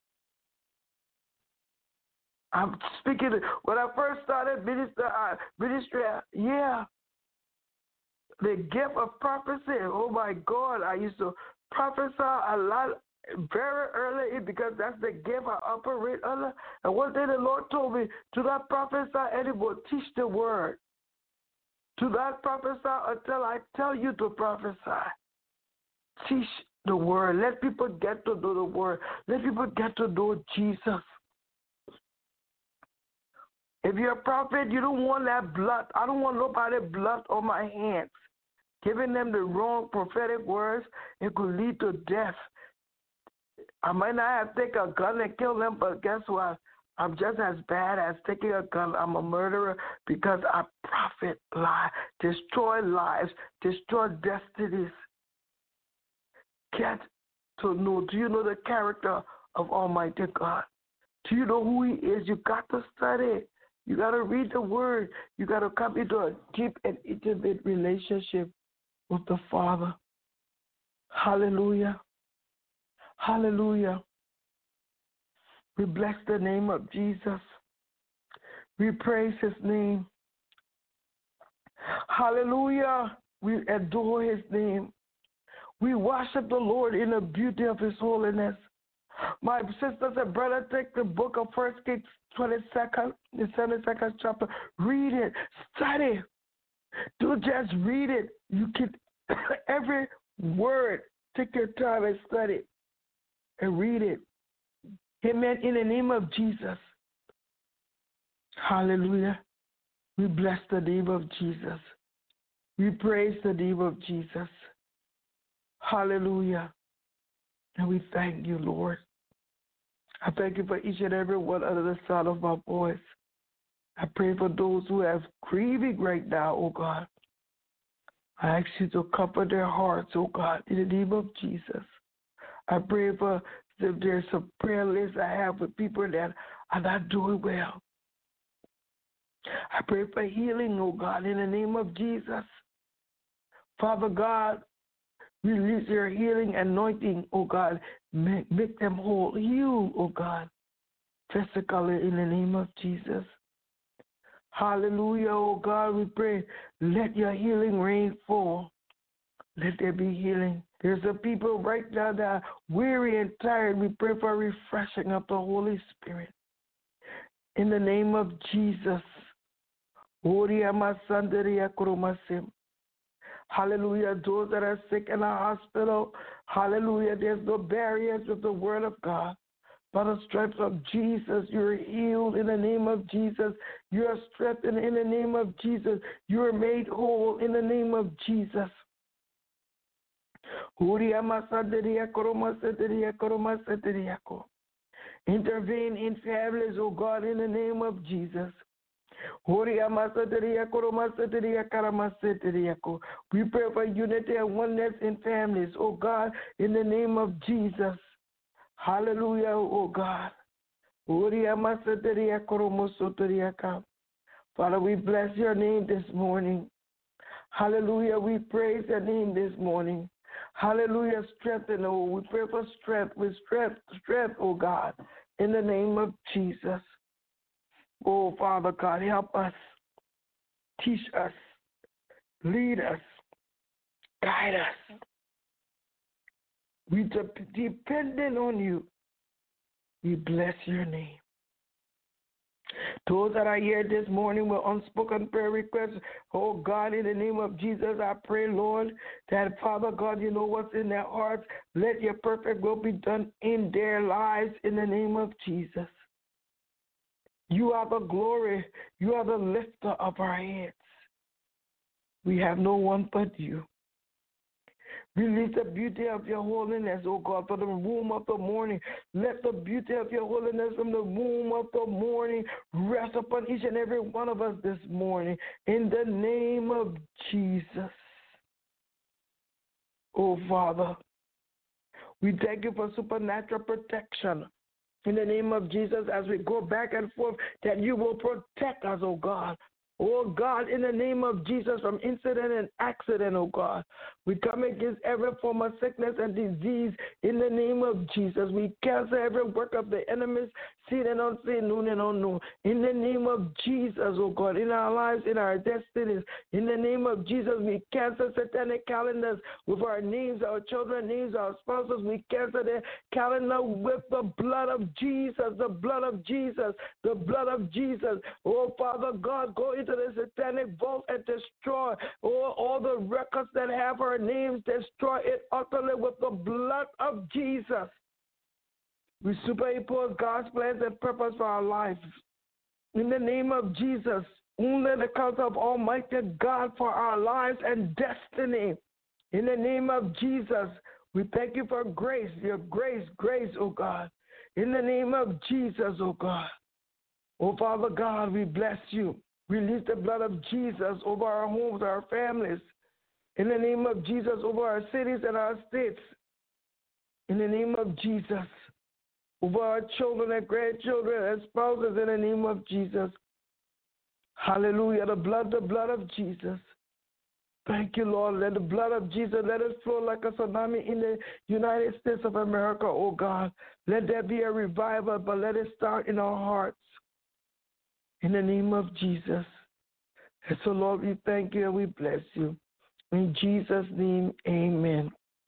E: I'm speaking, when I first started minister, uh, ministry, yeah, the gift of prophecy, oh my God, I used to prophesy a lot very early, because that's the gift I operate under. And one day the Lord told me, do not prophesy anymore, teach the word. Do not prophesy until I tell you to prophesy. Teach the word. Let people get to know the word. Let people get to know Jesus. If you're a prophet, you don't want that blood. I don't want nobody blood on my hands. Giving them the wrong prophetic words, it could lead to death. I might not have to take a gun and kill them, but guess what? I'm just as bad as taking a gun. I'm a murderer, because I prophet lie, destroy lives, destroy destinies. Get to know. Do you know the character of Almighty God? Do you know who he is? You got to study. You got to read the word. You got to come into a deep and intimate relationship with the Father. Hallelujah. Hallelujah. We bless the name of Jesus. We praise his name. Hallelujah. We adore his name. We worship the Lord in the beauty of his holiness. My sisters and brothers, take the book of First Kings twenty-second, the seventy-second chapter. Read it. Study. Don't just read it. You can every word. Take your time and study and read it. Amen. In the name of Jesus. Hallelujah. We bless the name of Jesus. We praise the name of Jesus. Hallelujah. And we thank you, Lord. I thank you for each and every one under the sound of my voice. I pray for those who have grieving right now, oh God. I ask you to comfort their hearts, oh God, in the name of Jesus. I pray for, if there's some prayer lists I have with people that are not doing well. I pray for healing, oh God, in the name of Jesus. Father God, release your healing anointing, oh God. Make, make them whole. Heal, oh God, physically in the name of Jesus. Hallelujah, oh God, we pray. Let your healing rain fall. Let there be healing. There's a people right now that are weary and tired. We pray for refreshing of the Holy Spirit. In the name of Jesus. Hallelujah. Those that are sick in a hospital, hallelujah. There's no barriers with the word of God. By the stripes of Jesus, you're healed in the name of Jesus. You are strengthened in the name of Jesus. You are made whole in the name of Jesus. Intervene in families, oh God, in the name of Jesus. We pray for unity and oneness in families, oh God, in the name of Jesus. Hallelujah, oh God. Father, we bless your name this morning. Hallelujah, we praise your name this morning. Hallelujah, strengthen, oh, we pray for strength, with strength, strength, oh God, in the name of Jesus. Oh, Father God, help us, teach us, lead us, guide us. We de- dependent on you. We bless your name. Those that are here this morning with unspoken prayer requests, oh God, in the name of Jesus, I pray, Lord, that Father God, you know what's in their hearts. Let your perfect will be done in their lives in the name of Jesus. You are the glory. You are the lifter of our heads. We have no one but you. Release the beauty of your holiness, oh God, from the womb of the morning. Let the beauty of your holiness from the womb of the morning rest upon each and every one of us this morning. In the name of Jesus. Oh, Father, we thank you for supernatural protection. In the name of Jesus, as we go back and forth, that you will protect us, oh God. Oh God, in the name of Jesus, from incident and accident, oh God. We come against every form of sickness and disease in the name of Jesus. We cancel every work of the enemies, seen and unseen, known and unknown. In the name of Jesus, oh God, in our lives, in our destinies, in the name of Jesus, we cancel satanic calendars with our names, our children's names, our spouses. We cancel their calendar with the blood of Jesus, the blood of Jesus, the blood of Jesus. Oh Father God, go into the satanic vault and destroy all, all the records that have our names. Destroy it utterly with the blood of Jesus. We superimpose God's plans and purpose for our lives. In the name of Jesus, only the counsel of Almighty God for our lives and destiny. In the name of Jesus, we thank you for grace, your grace, grace, oh God. In the name of Jesus, oh God. Oh Father God, we bless you. Release the blood of Jesus over our homes, our families. In the name of Jesus, over our cities and our states. In the name of Jesus, over our children and grandchildren and spouses. In the name of Jesus. Hallelujah. The blood, the blood of Jesus. Thank you, Lord. Let the blood of Jesus, let it flow like a tsunami in the United States of America, oh God. Let there be a revival, but let it start in our hearts. In the name of Jesus. And so, Lord, we thank you and we bless you. In Jesus' name, amen.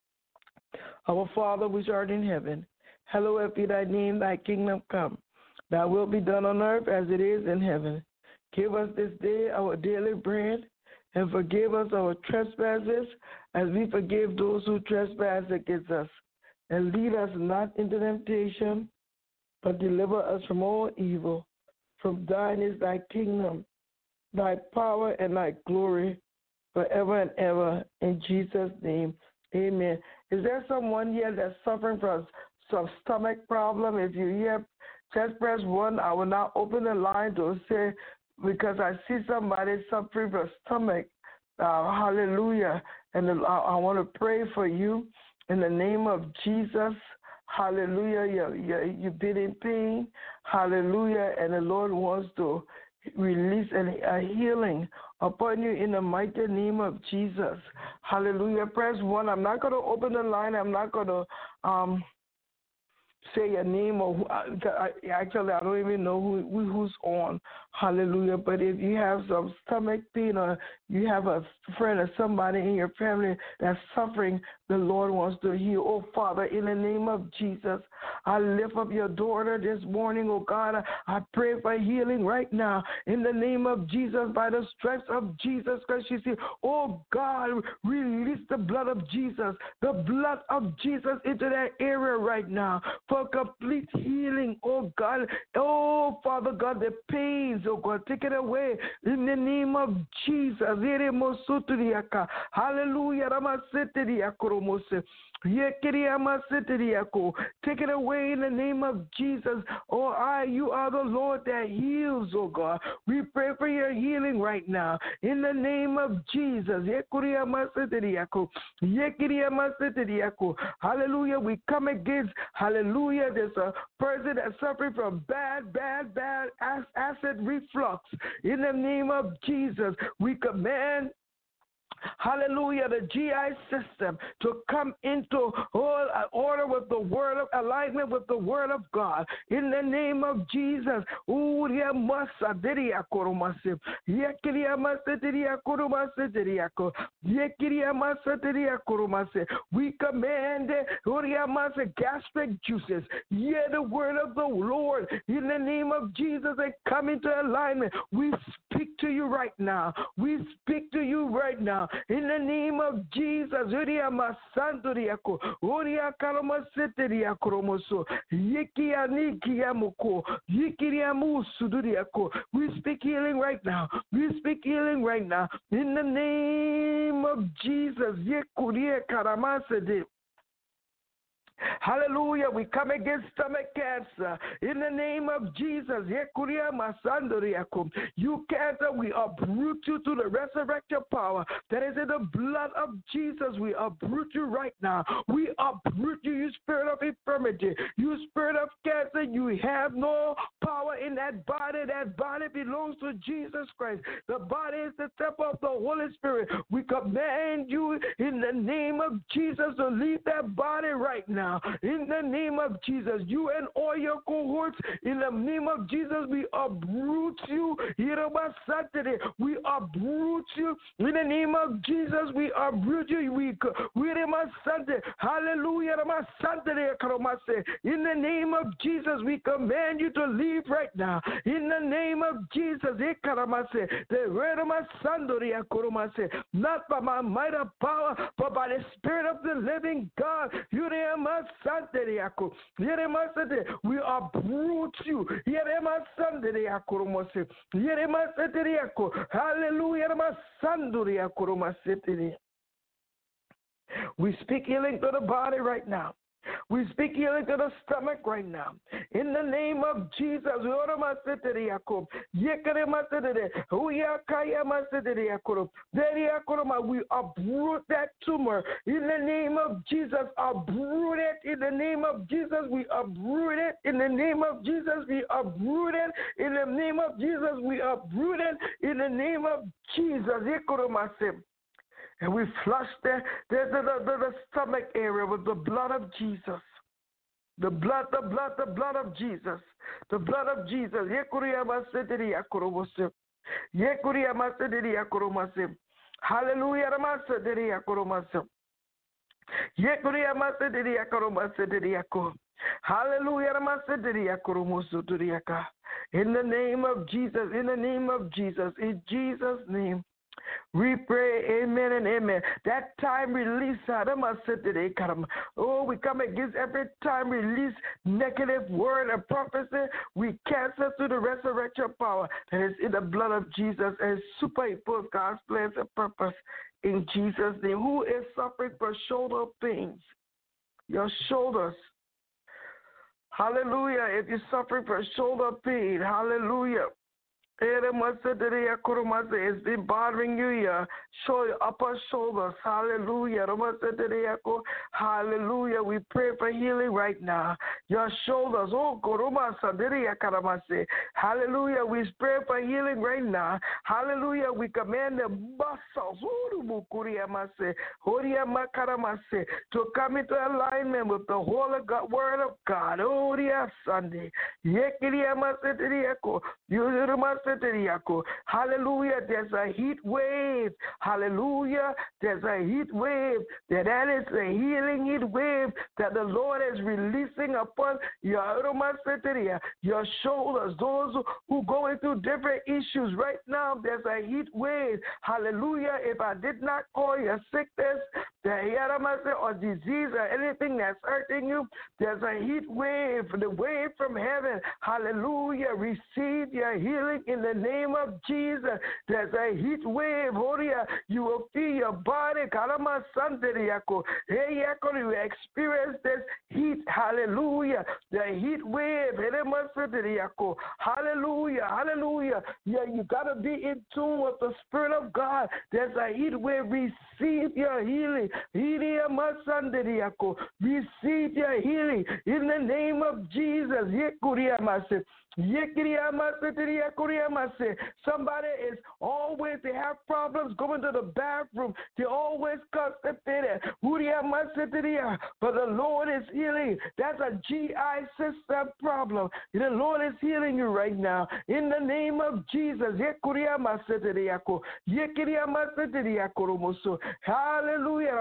E: Our Father which art in heaven, hallowed be thy name, thy kingdom come. Thy will be done on earth as it is in heaven. Give us this day our daily bread, and forgive us our trespasses as we forgive those who trespass against us. And lead us not into temptation, but deliver us from all evil. From thine is thy kingdom, thy power, and thy glory forever and ever. In Jesus' name, amen. Is there someone here that's suffering from some stomach problem? If you're here, just press one. I will now open the line to say, because I see somebody suffering from stomach. Uh, hallelujah. And I, I want to pray for you in the name of Jesus. Hallelujah. You're, you're, you've been in pain. Hallelujah. And the Lord wants to release a, a healing upon you in the mighty name of Jesus. Hallelujah. Press one. I'm not going to open the line. I'm not going to um, say your name. Or who, I, actually, I don't even know who, who's on. Hallelujah. But if you have some stomach pain or you have a friend or somebody in your family that's suffering, the Lord wants to heal. Oh, Father, in the name of Jesus, I lift up your daughter this morning, oh God. I pray for healing right now. In the name of Jesus, by the stripes of Jesus Christ, you see, oh God, release the blood of Jesus, the blood of Jesus into that area right now for complete healing, oh God. Oh, Father God, the pains, oh God, take it away in the name of Jesus. Hallelujah. Take it away in the name of Jesus. Oh, I, you are the Lord that heals, oh God. We pray for your healing right now in the name of Jesus. Hallelujah. We come against, hallelujah, there's a person that's suffering from bad, bad, bad acid reflux. In the name of Jesus, we command, hallelujah, the G I system to come into all order with the word of alignment with the word of God. In the name of Jesus. We command gastric juices. Hear the word of the Lord. In the name of Jesus, and come into alignment. We speak to you right now. We speak to you right now. In the name of Jesus, we speak healing right now. We speak healing right now. In the name of Jesus. Hallelujah. We come against stomach cancer in the name of Jesus. You cancer, we uproot you to the resurrection power that is in the blood of Jesus. We uproot you right now. We uproot you, you spirit of infirmity. You spirit of cancer, you have no power in that body. That body belongs to Jesus Christ. The body is the temple of the Holy Spirit. We command you in the name of Jesus to leave that body right now. In the name of Jesus, you and all your cohorts, in the name of Jesus, we uproot you. We uproot you. In the name of Jesus, we uproot you. We, we hallelujah. In the name of Jesus, we command you to leave right now. In the name of Jesus, not by my might or power, but by the Spirit of the living God. You we uproot you. Hallelujah. We speak healing to the body right now. We speak healing to the stomach right now. In the name of Jesus. We uproot that tumor. In the name of Jesus, uproot it. In the name of Jesus, we uproot it. In the name of Jesus, we uproot it. In the name of Jesus, we uproot it. In the name of Jesus. And we flush the, the, the, the, the stomach area with the blood of Jesus. The blood, the blood, the blood of Jesus. The blood of Jesus. Hallelujah. Hallelujah. In the name of Jesus, in the name of Jesus, in Jesus' name. We pray, amen and amen. That time release, oh, we come against every time release negative word and prophecy. We cancel through the resurrection power that is in the blood of Jesus and superimpose God's plans and purpose in Jesus' name. Who is suffering from shoulder pains? Your shoulders. Hallelujah. If you're suffering from shoulder pain, hallelujah. It's been bothering you, yeah. Show your upper shoulders. Hallelujah. Hallelujah. We pray for healing right now. Your shoulders. Oh, hallelujah. We pray for healing right now. Hallelujah. We command the muscles to come into alignment with the Holy God, Word of God. Oh, yes, Sunday. Hallelujah. There's a heat wave. Hallelujah. There's a heat wave. That that is a healing heat wave that the Lord is releasing upon your your shoulders. Those who going through different issues right now, there's a heat wave. Hallelujah. If I did not call your sickness, or disease or anything that's hurting you, there's a heat wave, the wave from heaven. Hallelujah. Receive your healing in the name of Jesus. There's a heat wave. You will feel your body. You experience this heat. Hallelujah. The heat wave. Hallelujah. Hallelujah. Yeah, you got to be in tune with the Spirit of God. There's a heat wave. Receive your healing. Receive your healing in the name of Jesus. Somebody is always, they have problems going to the bathroom. They always constipated. But the Lord is healing. That's a G I system problem. The Lord is healing you right now. In the name of Jesus. Hallelujah.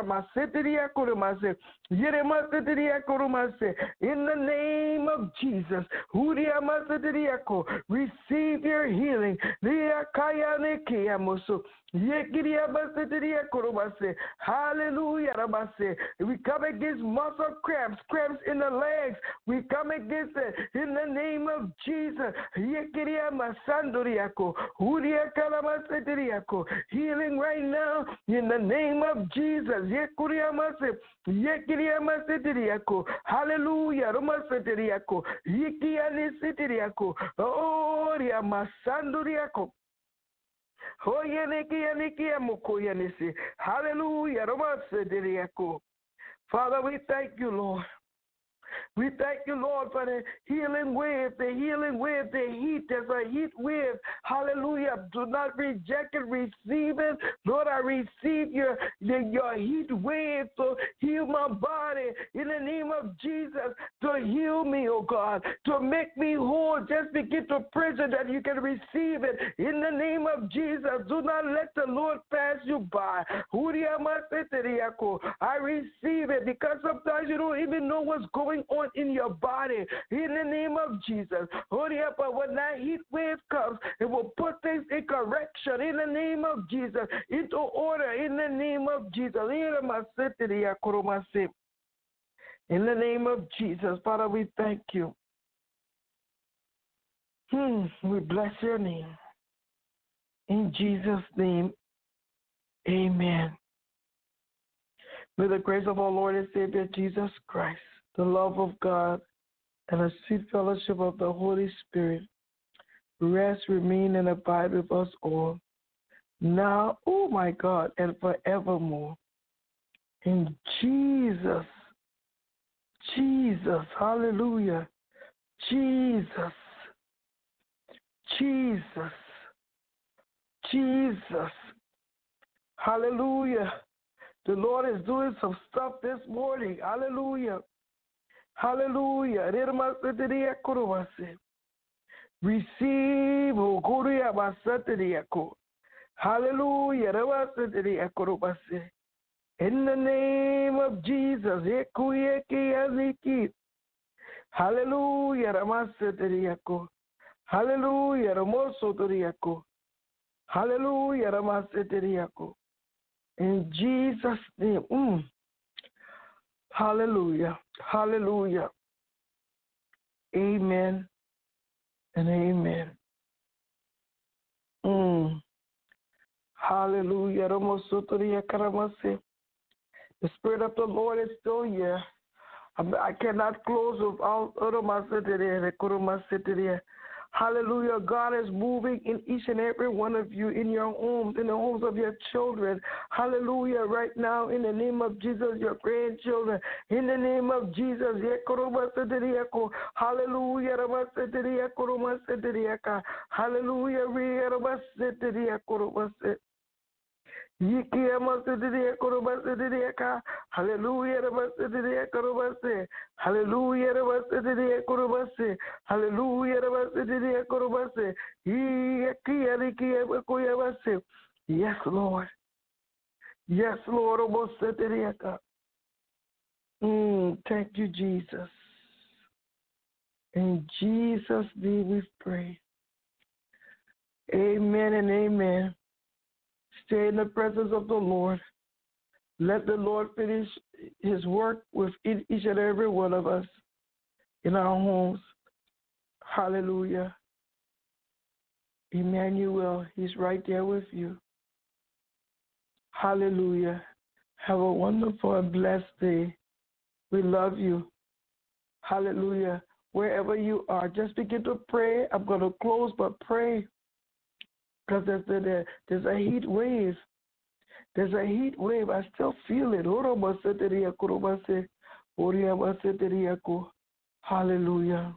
E: In the name of Jesus. Receive your healing. Hallelujah. We come against muscle cramps, cramps in the legs. We come against it in the name of Jesus. Healing right now in the name of Jesus. Hallelujah. Oh, hallelujah. Father, we thank you, Lord. We thank you, Lord, for the healing wave, the healing wave, the heat. There's a heat wave. Hallelujah. Do not reject it. Receive it. Lord, I receive your, your, your heat wave to heal my body in the name of Jesus, to heal me, oh God, to make me whole. Just begin to pray so that you can receive it in the name of Jesus. Do not let the Lord pass you by. I receive it because sometimes you don't even know what's going on in your body in the name of Jesus. But when that heat wave comes, it will put things in correction in the name of Jesus, into order in the name of Jesus. In the name of Jesus, Father, we thank you. Hmm, we bless your name. In Jesus' name, amen. May the grace of our Lord and Savior Jesus Christ, the love of God, and the sweet fellowship of the Holy Spirit rest, remain, and abide with us all, now, oh my God, and forevermore. In Jesus, Jesus, hallelujah, Jesus, Jesus, Jesus, hallelujah. The Lord is doing some stuff this morning, hallelujah. Hallelujah. Receive. Hallelujah. In the name of Jesus. Hallelujah. Hallelujah. Hallelujah. Ramaseteriako. In Jesus' name. Mm. Hallelujah. Hallelujah. Amen and amen. Mm. Hallelujah. Ramasoteriakaramase. The Spirit of the Lord is still here. I cannot close without hallelujah. God is moving in each and every one of you, in your homes, in the homes of your children. Hallelujah. Right now, in the name of Jesus, your grandchildren, in the name of Jesus. Hallelujah. Hallelujah. Hallelujah. Hallelujah. Hallelujah. Yes, Lord. Yes, Lord. Mm, thank you, Jesus. In Jesus' name we pray. Amen and amen. Stay in the presence of the Lord. Let the Lord finish his work with each and every one of us in our homes. Hallelujah. Emmanuel, he's right there with you. Hallelujah. Have a wonderful and blessed day. We love you. Hallelujah. Wherever you are, just begin to pray. I'm going to close, but pray. Because there's, a, there's a heat wave. There's a heat wave. I still feel it. Hallelujah.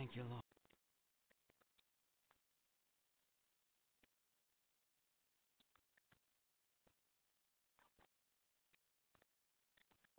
F: Thank you, Lord.